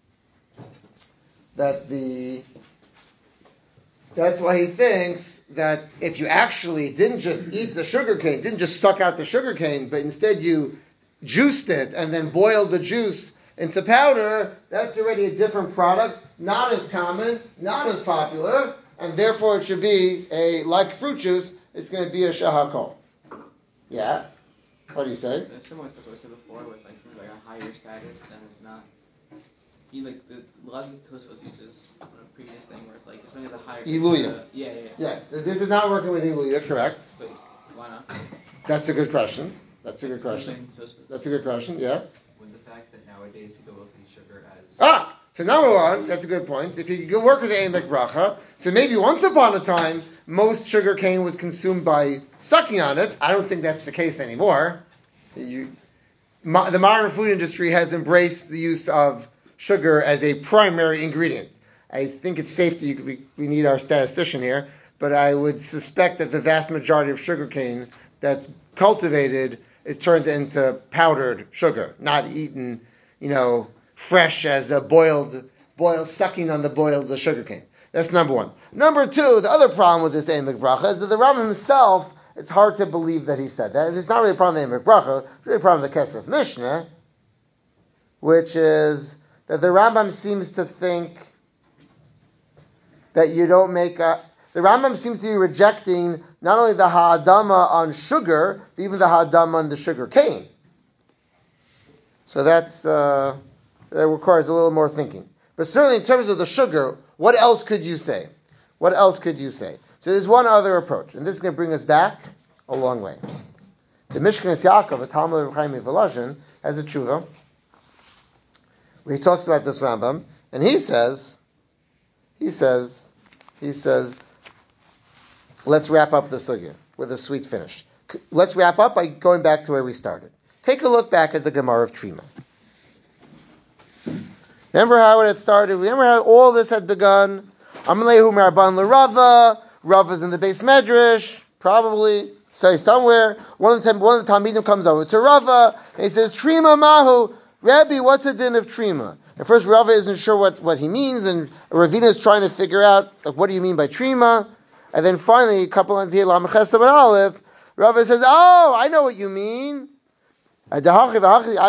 that the that's why he thinks that if you actually didn't just eat the sugar cane, didn't just suck out the sugar cane, but instead you juiced it and then boiled the juice into powder, that's already a different product, not as common, not as popular, and therefore it should be a, like fruit juice, it's going to be a shahakol. Yeah? What do you say?
It's similar to what I said before, where it's like seems like a higher status than it's not. He's like, the, a lot of Tosfos uses on a previous thing where it's like, if something has a higher...
Iluya.
Uh, yeah, yeah, yeah.
Yeah, so this is not working with Iluya, correct?
But why not?
That's a good question. That's a good question. That's a good question, yeah.
With the fact that nowadays people will see sugar as...
Ah! So number one, that's a good point. If you could work with the Emek Bracha, so maybe once upon a time, most sugar cane was consumed by sucking on it. I don't think that's the case anymore. You, mo- the modern food industry has embraced the use of sugar as a primary ingredient. I think it's safe to, we, we need our statistician here, but I would suspect that the vast majority of sugar cane that's cultivated is turned into powdered sugar, not eaten, you know, fresh as a boiled, boiled, sucking on the boiled sugar cane. That's number one. Number two, the other problem with this Emek Bracha is that the Rambam himself, it's hard to believe that he said that. And it's not really a problem with the Emek Bracha, it's really a problem with the Kesef Mishnah, which is that the Rambam seems to think that you don't make a, the Rambam seems to be rejecting not only the ha'adama on sugar, but even the ha'adama on the sugar cane. So that's uh, that requires a little more thinking. But certainly in terms of the sugar, what else could you say? What else could you say? So there's one other approach, and this is going to bring us back a long way. The Mishkanas Yaakov, a Talmud of Chaim Volozhin, has a tshuva where he talks about this Rambam, and he says, he says, he says, let's wrap up the sugya with a sweet finish. Let's wrap up by going back to where we started. Take a look back at the Gemara of Trima. Remember how it had started? Remember how all this had begun? Amalehu Maraban LaRava. Rava's in the base medrash, probably. Say somewhere. One of the one of the Talmidim comes over to Rava and he says, Trima Mahu, Rabbi, what's the din of Trima? At first Rava isn't sure what, what he means, and Ravina is trying to figure out, like, what do you mean by Trima? And then finally, a couple lines here, Lamachas and Aleph, Rava says, oh, I know what you mean. Rava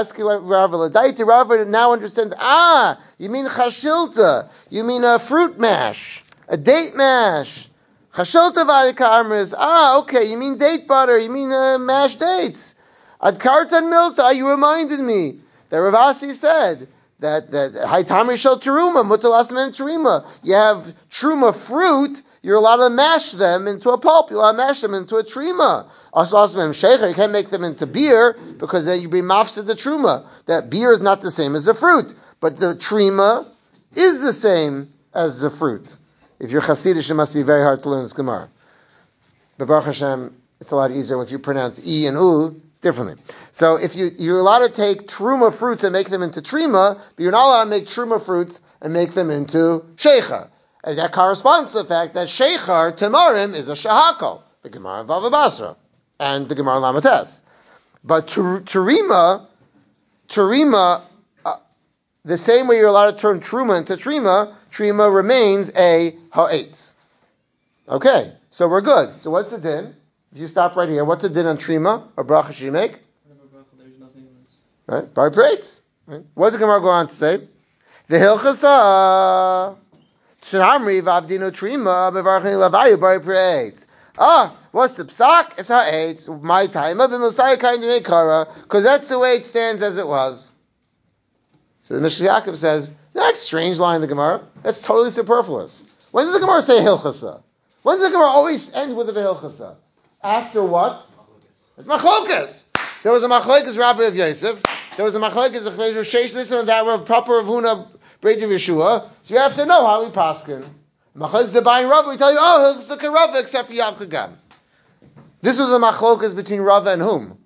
now understands, ah, you mean chashilta, you mean a fruit mash, a date mash. Chashilta v'adika amris, ah, okay, you mean date butter, you mean uh, mashed dates. Ad kartan milta, you reminded me that Ravasi said that that haytamri shel teruma, mutalasmem terima. You have truma fruit, you're allowed to mash them into a pulp, you're allowed to mash them into a trima. Asalasmem sheikha, you can't make them into beer because then you be mafsid the truma. That beer is not the same as the fruit, but the trima is the same as the fruit. If you're Hasidish, it must be very hard to learn this Gemara. But Baruch Hashem, it's a lot easier if you pronounce E and U differently. So if you, you're allowed to take truma fruits and make them into trima, but you're not allowed to make truma fruits and make them into sheikha. And that corresponds to the fact that sheikhar, tamarim, is a shahakal, the Gemara of Bava Basra, and the Gemara of Lamates. But terima, terima, uh, the same way you're allowed to turn truma into trima, trima remains a ha'etz. Okay, so we're good. So what's the din? If you stop right here, what's the din on trima or bracha should you make?
There's nothing else.
Right, bar prates. Right. What does the Gemara go on to say? The hilchasa shamri v'avdino trima bevarchini lavayu bar prates. Ah, what's the psak? It's ha'etz. My time of Messiah kind of kara, because that's the way it stands as it was. So the Mishnah Yaakov says, that's a strange line in the Gemara. That's totally superfluous. When does the Gemara say hilchasa? When does the Gemara always end with a hilchasa? After what? It's machlokas. There was a machlokas Rabbi of Yosef. There was a machlokas of Sheish Litzman and that were proper of Huna Brady of Yeshua. So you have to know how we paskin. Machlokas the buying Rabbi, we tell you, oh, hilchasa ka Rava except for Yam Kagam. This was a machlokas between Rava and whom?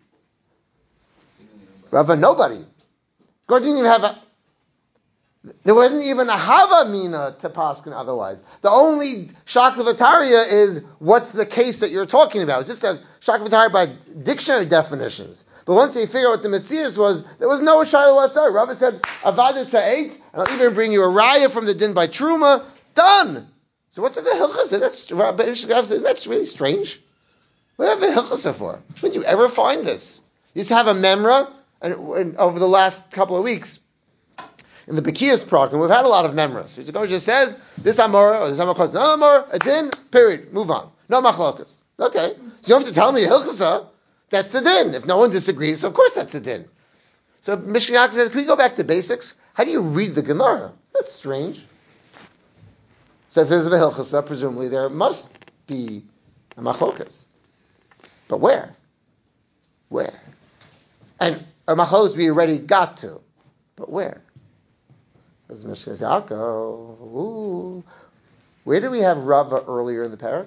Rava nobody. God didn't even have a. There wasn't even a hava mina to paskin otherwise. The only shaklavataria is what's the case that you're talking about. It's just a shaklavataria by dictionary definitions. But once you figure out what the Metzias was, there was no shayla whatsoever. Rabbi said, avadet sa'etz, and I'll even bring you a raya from the din by truma. Done. So what's the hilchasa? That's Rabbi Ishgav says that's really strange. What do you have a hilchasa for? When you ever find this? You used to have a memra, and, and over the last couple of weeks, in the Bekiyas program, we've had a lot of memras. The Gemara just says, this Amora, or this Amora, no Amora, a din, period, move on. No machlokas. Okay. So you have to tell me, Hilchasa, that's the din. If no one disagrees, of course that's the din. So Mishnah Yaakov says, can we go back to basics? How do you read the Gemara? That's strange. So if there's a Hilchasa, presumably there must be a machlokas. But where? Where? And a machlokas we already got to. But where? Says Mishnah Yaakov, ooh, where do we have Rava earlier in the parak?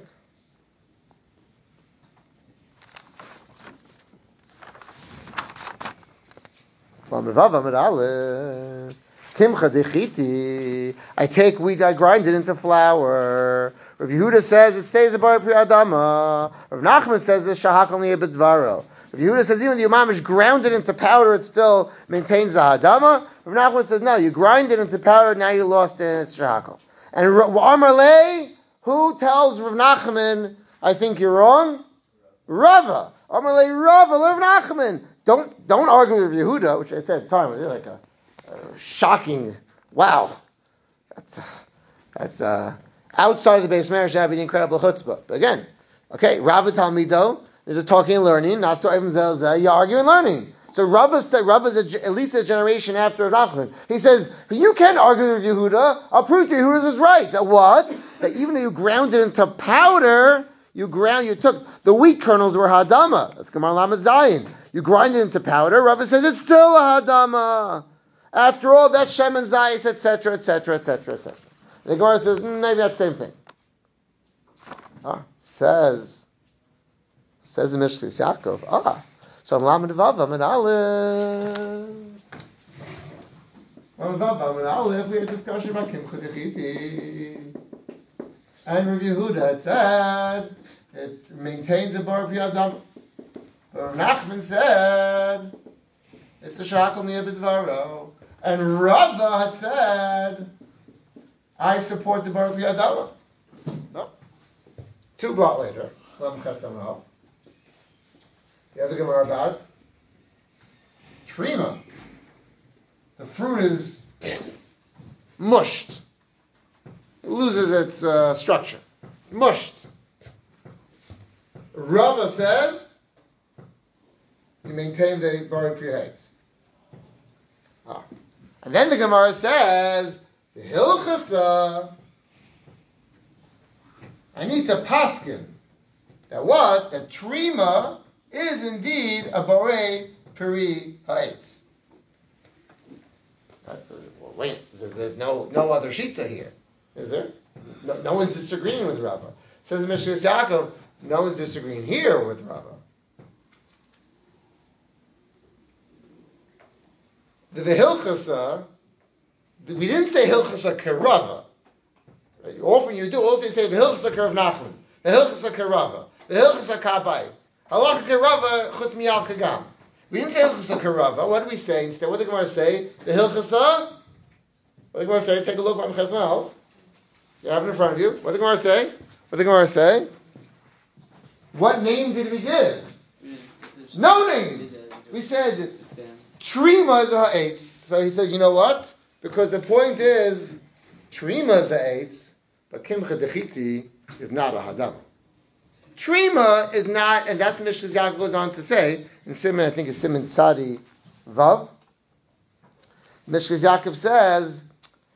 I take wheat, I grind it into flour. Rav Yehuda says it stays a bar pri adama. Rav Nachman says it's shahakal niya b'dvaro. Rav Yehuda says even the umam is grounded into powder, it still maintains the hadama. Rav Nachman says no, you grind it into powder, now you lost it and it's shahakal. And Amarle, who tells Rav Nachman, I think you're wrong? Rava. Amarle Rava, Rav Nachman. Don't don't argue with Rav Yehuda, which I said at the time, was like a, a shocking, wow. That's, uh, that's, uh, outside of the base marriage, having incredible chutzpah. But again, okay, Rav Talmido, they're just talking and learning, not so even Zelzeh, you argue and learning. So Rav is at least a generation after Nachman. He says, you can't argue with Yehuda, I'll prove to you Yehuda is right. That what? That even though you ground it into powder, you ground, you took, the wheat kernels were Hadama. That's Gemara Lamed Zayin. You grind it into powder, Rav says it's still a Hadama. After all, that's Shem and Zayis, et cetera, et cetera, et cetera, et cetera. The Gemara says, mm, maybe that's the same thing. Ah, says, says the Mishkas Yaakov, ah, so Lamed Vav, Lamed Aleph. Lamed Vav, Lamed Aleph, we had a discussion about Kimcha Dechiti. And Rav Yehuda had said, it maintains a Bar Priyadam. But Rav Nachman said, it's a Shakal Nia B'Dvaro. And Rava had said, I support the Bar Priyadam. No. Two brought later. Lam Chesam. You have a Gemara about Trima. The fruit is mushed. It loses its uh, structure. Mushed. Rava says, you maintain the Baruch Priyates. Ah. And then the Gemara says, the Hilchasa, I need to paskin that what? That Trima is indeed a Borei Peri Ha'etz. That's well, wait, there's, there's no no other shita here, is there? No, no one's disagreeing with Rava. Says Mishkas Yaakov, no one's disagreeing here with Rava. The Vehilchasa, we didn't say Hilchasa Kerava. Right? Often you do also say Vehilchasa Kerav Nachman, Vehilchasa Kerava, Vehilchasa Kabai. Halacha Kerava Chutz Miyal Kagam. We didn't say Hilchasa Kerava. What did we say instead? What did the Gemara say? The Hilchasa. What did the Gemara say? Take a look at Chesmal. You have it in front of you. What did the Gemara say? What did the Gemara say? What name did we give? No name. We said Trima is a ha'etz. So he said, you know what? Because the point is, Trima is a ha'etz, but Kimcha Dechiti is not a hadam. Trima is not, and that's what Mishkas Yaakov goes on to say, in Simon, I think it's Simon Tzadi Vav. Mishkas Yaakov says,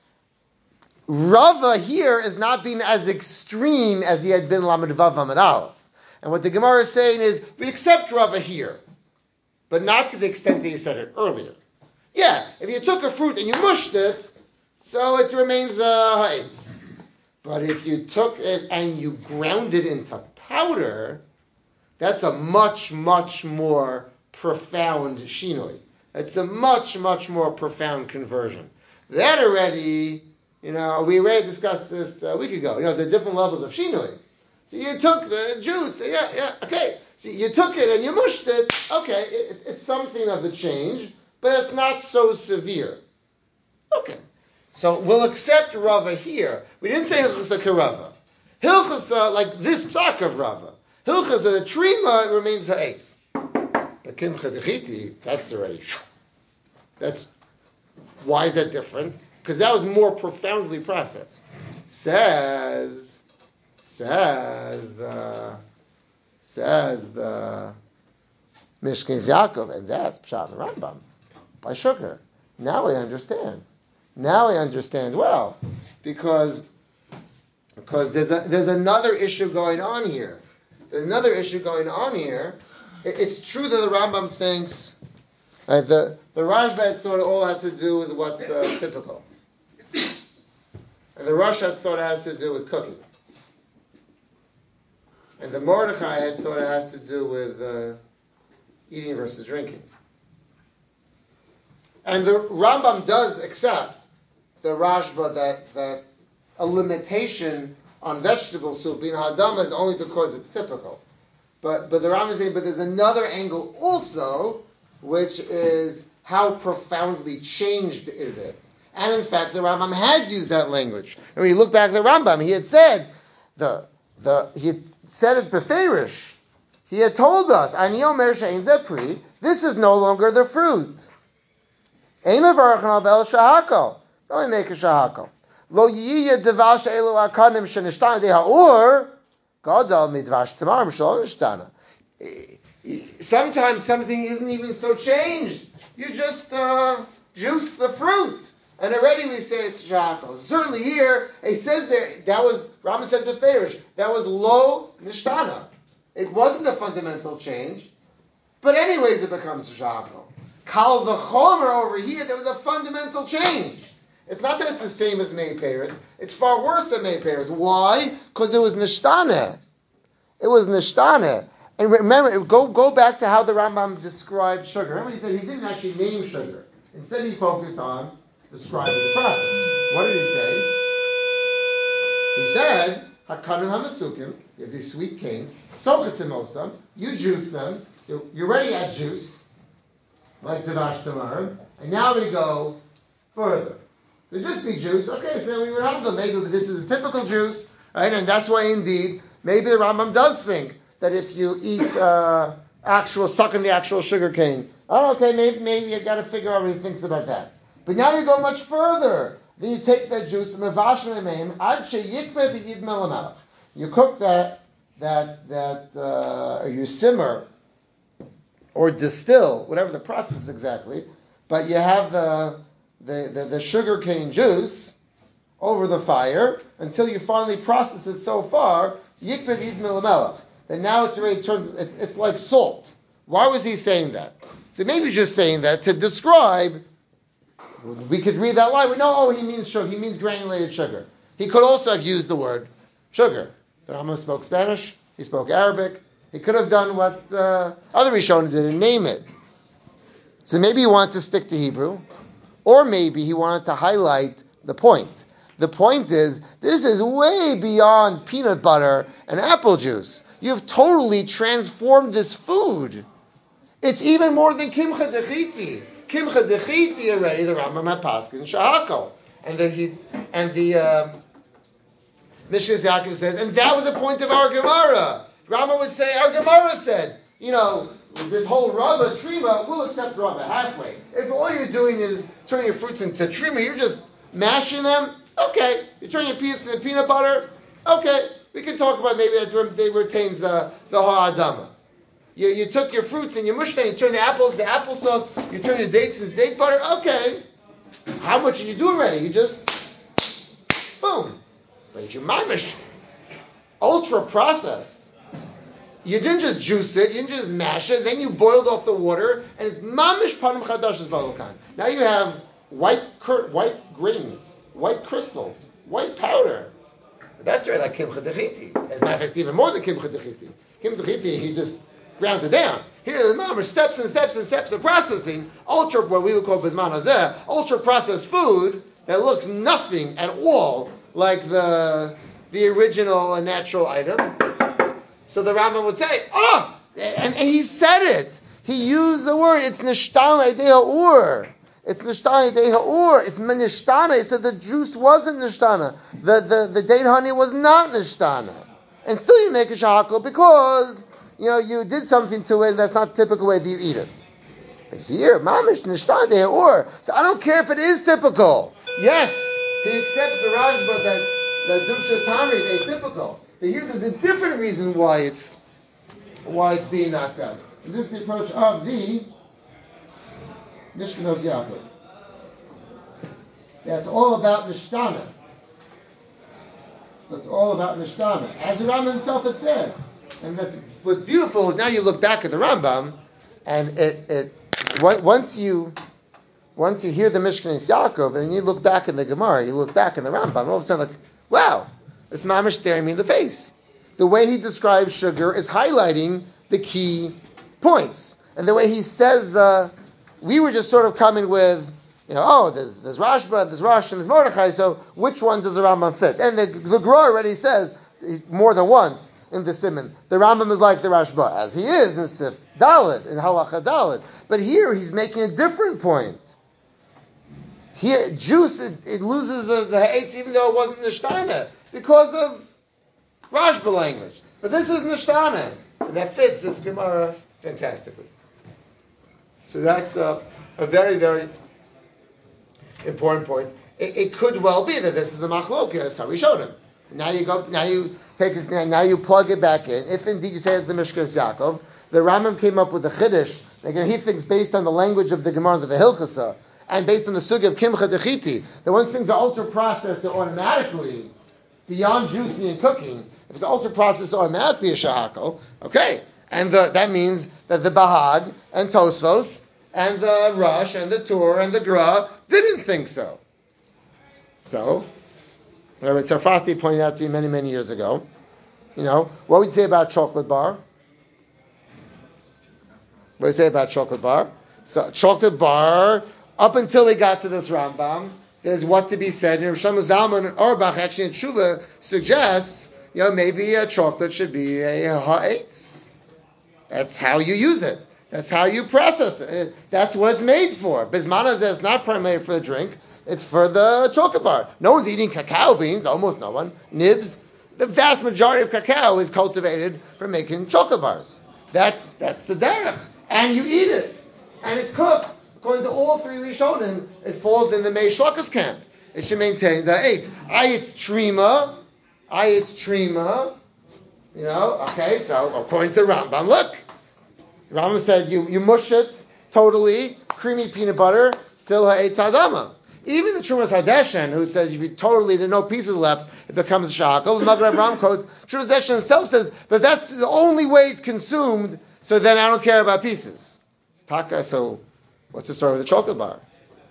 Rava here is not being as extreme as he had been Lamed Vav Lamed Aleph. And what the Gemara is saying is, we accept Rava here, but not to the extent that you said it earlier. Yeah, if you took a fruit and you mushed it, so it remains a uh, ha'etz. But if you took it and you ground it into powder, that's a much, much more profound shinoi. It's a much, much more profound conversion. That already, you know, we already discussed this a week ago. You know, the different levels of shinoi. So you took the juice, yeah, yeah, okay. So you took it and you mushed it, okay, it, it's something of a change, but it's not so severe. Okay. So we'll accept Rava here. We didn't say Hilchasa Kerava. Hilchasa, like this psak of Rava. Hilchasa, the Trima remains ha'etz. But Kimcha Dechiti, that's already, that's, why is that different? Because that was more profoundly processed. Says, says the, says the Mishkas Yaakov, and that's Pshat and Rambam, by sugar. Now I understand. Now I understand well, because because there's a, there's another issue going on here. There's another issue going on here. It, it's true that the Rambam thinks uh, the the Rashba thought it all has to do with what's uh, typical, and the Rasha thought it has to do with cooking, and the Mordechai had thought it has to do with uh, eating versus drinking. And the Rambam does accept the Rashba that, that a limitation on vegetable soup being hadama is only because it's typical. But but the Rambam is saying, but there's another angle also, which is how profoundly changed is it? And in fact, the Rambam had used that language. And when you look back at the Rambam, he had said the the he had said it beferish. He had told us, Ani omer she'ein zepri, this is no longer the fruit. Ein mevarachin al bel shahakol. Only make a shahakol. Lo yiyya devash elu akanim shenishtana de ha'ur, gadal midvash tamarim shalom nishtana. Sometimes something isn't even so changed. You just uh, juice the fruit. And already we say it's shakal. Certainly here, it says there, that was, Rama said to Farish, that was lo nishtana. It wasn't a fundamental change, but anyways it becomes shakal. Kal v'chomer over here, there was a fundamental change. It's not that it's the same as Mei Paris, it's far worse than Mei Paris. Why? Because it was nishtana. It was nishtana. And remember, go, go back to how the Rambam described sugar. Remember he said he didn't actually name sugar. Instead he focused on describing the process. What did he say? He said, Hakanim hamasukim, you have these sweet canes, sochatimosam, you juice them, you're, you're ready at juice, like the Vash Tamarim, and now we go further. There just be juice, okay, so then we would have to maybe this is a typical juice, right? And that's why indeed, maybe the Rambam does think that if you eat uh, actual, sucking the actual sugar cane, oh, okay, maybe, maybe you got to figure out what he thinks about that. But now you go much further. Then you take that juice, you cook that, that, that, uh, or you simmer, or distill, whatever the process is exactly, but you have the, the, the, the sugar cane juice over the fire until you finally process it so far, then now it's already turned, it's, it's like salt. Why was he saying that? So maybe just saying that to describe. We could read that line. We know, oh, he means sugar. He means granulated sugar. He could also have used the word sugar. The Rambam spoke Spanish. He spoke Arabic. He could have done what uh, other Rishonim did and name it. So maybe he wanted to stick to Hebrew, or maybe he wanted to highlight the point. The point is, this is way beyond peanut butter and apple juice. You've totally transformed this food. It's even more than kimcha dechiti. Kimcha dechiti already, the Rambam had paskin shahakol. And the, he, and the uh, Mishkas Yaakov says, and that was the point of our Gemara. Rambam would say, our Gemara said, you know, this whole Rava, Trima, we'll accept Rava halfway. If all you're doing is turning your fruits into Trima, you're just mashing them, okay. You're turning your peanuts into peanut butter, okay. We can talk about maybe that they retains the, the ha'adama. You, you took your fruits and you mushed them, you turn the apples to applesauce, you turn your dates into date butter, okay. How much did you do already? You just, boom. But if you're mamish, ultra processed, you didn't just juice it, you didn't just mash it, then you boiled off the water, and it's mamish panim chadash balokan. Now you have white cur- white grains, white crystals, white powder. That's right, like kimcha dechiti. As a matter of fact, it's even more than kimcha dechiti. Kimcha dechiti, you just ground it down. Here, the mamish steps and steps and steps of processing, ultra, what we would call bizman hazeh, ultra processed food that looks nothing at all like the the original and natural item. So the Rambam would say, oh, and, and he said it. He used the word, it's nishtana idei ha'ur. It's nishtana idei ha'ur. It's nishtana. He said the juice wasn't nishtana. The, the, the date honey was not nishtana. And still you make a shahakal because, you know, you did something to it and that's not the typical way that you eat it. But here, mamish nishtana idei ha'ur. So I don't care if it is typical. Yes, he accepts the Rashba that, that Dubsha Tamri is atypical. But here there's a different reason why it's why it's being knocked out. And this is the approach of the Mishkanos Yaakov. That's all about Nishtana. That's all about Nishtana. As the Rambam himself had said. And that's, what's beautiful is now you look back at the Rambam, and it, it once you once you hear the Mishkanos Yaakov, and you look back in the Gemara, you look back in the Rambam, all of a sudden like, wow, it's mamish staring me in the face. The way he describes sugar is highlighting the key points. And the way he says the, we were just sort of coming with, you know, oh, there's, there's Rashba, there's Rosh, and there's Mordechai, so which one does the Rambam fit? And the, the Gra already says, more than once in the Siman, the Rambam is like the Rashba, as he is in Sif Dalet, in Halacha Dalet. But here he's making a different point. Here, juice, it, it loses the, the ha'etz even though it wasn't nishtana, because of Rashba language. But this is nishtana, and that fits this Gemara fantastically. So that's a, a very, very important point. it, it could well be that this is a machlokas. So we showed him. Now you go. Now you take it. Now you plug it back in. If indeed you say it's the Mishkas Yaakov, the Rambam came up with the chiddush. Again, he thinks based on the language of the Gemara of the Hilchasa and based on the sugi of Kimcha Dechiti, that once things are ultra processed, they're automatically beyond juicing and cooking. If it's ultra processed, automatically a shahakol. Okay, and the, that means that the Bahag and Tosfos and the Rush and the Tur and the Gra didn't think so. So. Rabbi Tzarfati pointed out to you many, many years ago. You know, what would you say about chocolate bar? What do you say about chocolate bar? So, chocolate bar, up until we got to this Rambam, there's what to be said. And Shlomo Zalman Auerbach, actually in Tshuva, suggests, you know, maybe a chocolate should be a ha'etz. That's how you use it. That's how you process it. That's what it's made for. Bismana says it's not primarily for the drink. It's for the chocolate bar. No one's eating cacao beans, almost no one. Nibs. The vast majority of cacao is cultivated for making chocolate bars. That's that's the derech. And you eat it. And it's cooked. According to all three Rishonim, it falls in the Mei Shlokas camp. It should maintain the eight. I it's trima. I it's trima. You know, okay, so according to Rambam, look. Rambam said you, you mush it totally, creamy peanut butter, still ha'etz hadama. Even the Trumas Hadeshen, who says if you totally, there are no pieces left, it becomes a shahakol. The Magen Avraham quotes, Trumas Hadeshen himself says, but that's the only way it's consumed, so then I don't care about pieces. Taka, so what's the story with the chocolate bar?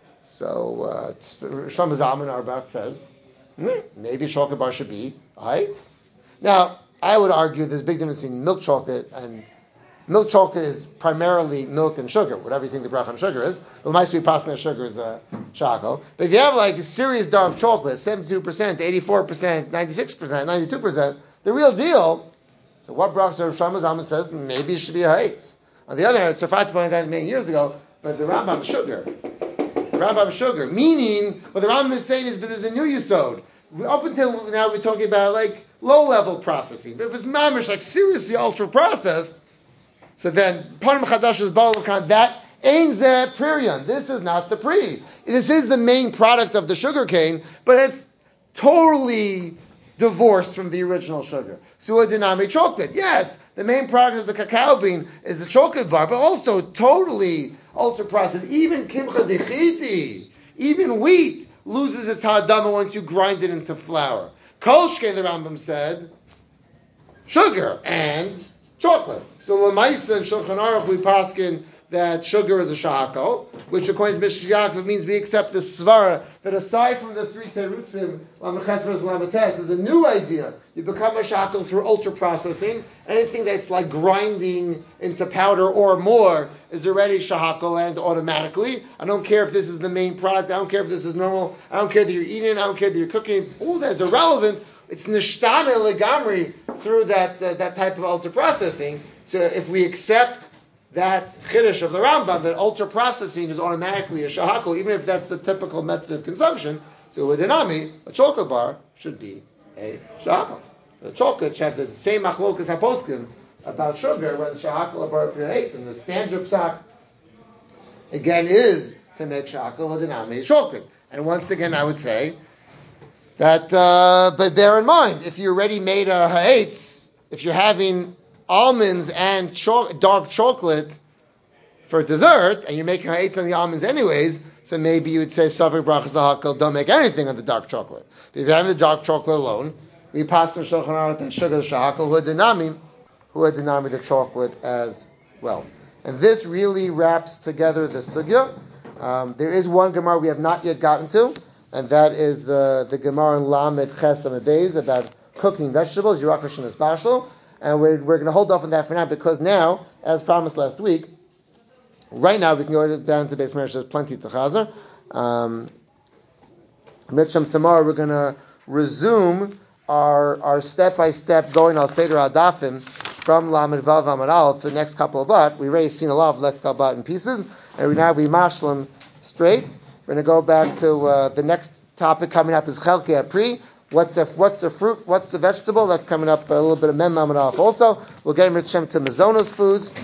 So, uh, Shlomo Zalman Auerbach says, hmm, maybe a chocolate bar should be a heights. Now, I would argue there's a big difference between milk chocolate and milk chocolate is primarily milk and sugar, whatever you think the bracha on sugar is. But my sweet pasta sugar is a shako. But if you have like serious dark chocolate, seventy-two percent, eighty-four percent, ninety-six percent, ninety-two percent, the real deal. So what bracha Rav Shlomo Zalman says, maybe it should be a haitz. On the other hand, Tzarfati pointed out many years ago, but the Rambam sugar. The Rambam sugar. Meaning, what the Rambam is saying is, but there's a new yisod. Up until now we're talking about like low-level processing. But if it's mamish, like seriously ultra-processed, so then, Panim Chadash is Balakan, that ain't the pririon. This is not the pre. This is the main product of the sugar cane, but it's totally divorced from the original sugar. So a dynamic chocolate. Yes, the main product of the cacao bean is the chocolate bar, but also totally ultra-processed. Even kimcha dechiti, even wheat, loses its hadama once you grind it into flour. Kolshke, the Rambam said, sugar and chocolate. So Lamaisa and Shulchan Aruch we paskin that sugar is a shahakol, which according to Mishkas Yaakov means we accept the svara that aside from the three terutzim, Lamachet versus Lamates, is a new idea. You become a shahakol through ultra processing. Anything that's like grinding into powder or more is already shahakol and automatically. I don't care if this is the main product. I don't care if this is normal. I don't care that you're eating it. I don't care that you're cooking it. All that is irrelevant. It's nishtana legamri through that uh, that type of ultra processing. So if we accept that chiddush of the Rambam that ultra processing is automatically a shahakol, even if that's the typical method of consumption, so with an ami, a chocolate bar should be a shahakol. So the chocolate should have the same machlokas haposkim about sugar, whether shahakol or bar eight, and the standard psak again is to make shahakol with an ami chocolate. And once again, I would say that, uh, but bear in mind, if you already made a ha'etz, if you're having almonds and cho- dark chocolate for dessert, and you're making ha'etz on the almonds anyways, so maybe you would say, Savik brachas lahakal, don't make anything on the dark chocolate. But if you're having the dark chocolate alone, we pass from Shulchan Aruch and sugar shahakal, who are dinami, who are dinami the chocolate as well. And this really wraps together the sugya. Um, there is one Gemara we have not yet gotten to, and that is the, the Gemara in Lamed Ches Lamed Beis about cooking vegetables, Yirak Hashem Espashal. And we're, we're going to hold off on that for now because now, as promised last week, right now we can go down to Beis Medrash. There's plenty to chazer. Um, Mitcham, tomorrow we're going to resume our our step-by-step going al Seder Hadafim from Lamed Vav Amud Aleph for the next couple of bat. We've already seen a lot of next couple bat in pieces, and we now be mashlim straight. We're going to go back to uh, the next topic coming up is Chelkei Apri. What's the what's the fruit? What's the vegetable? That's coming up a little bit of Mem Amud Aleph also. We'll get Rich Shem to Mazonos foods.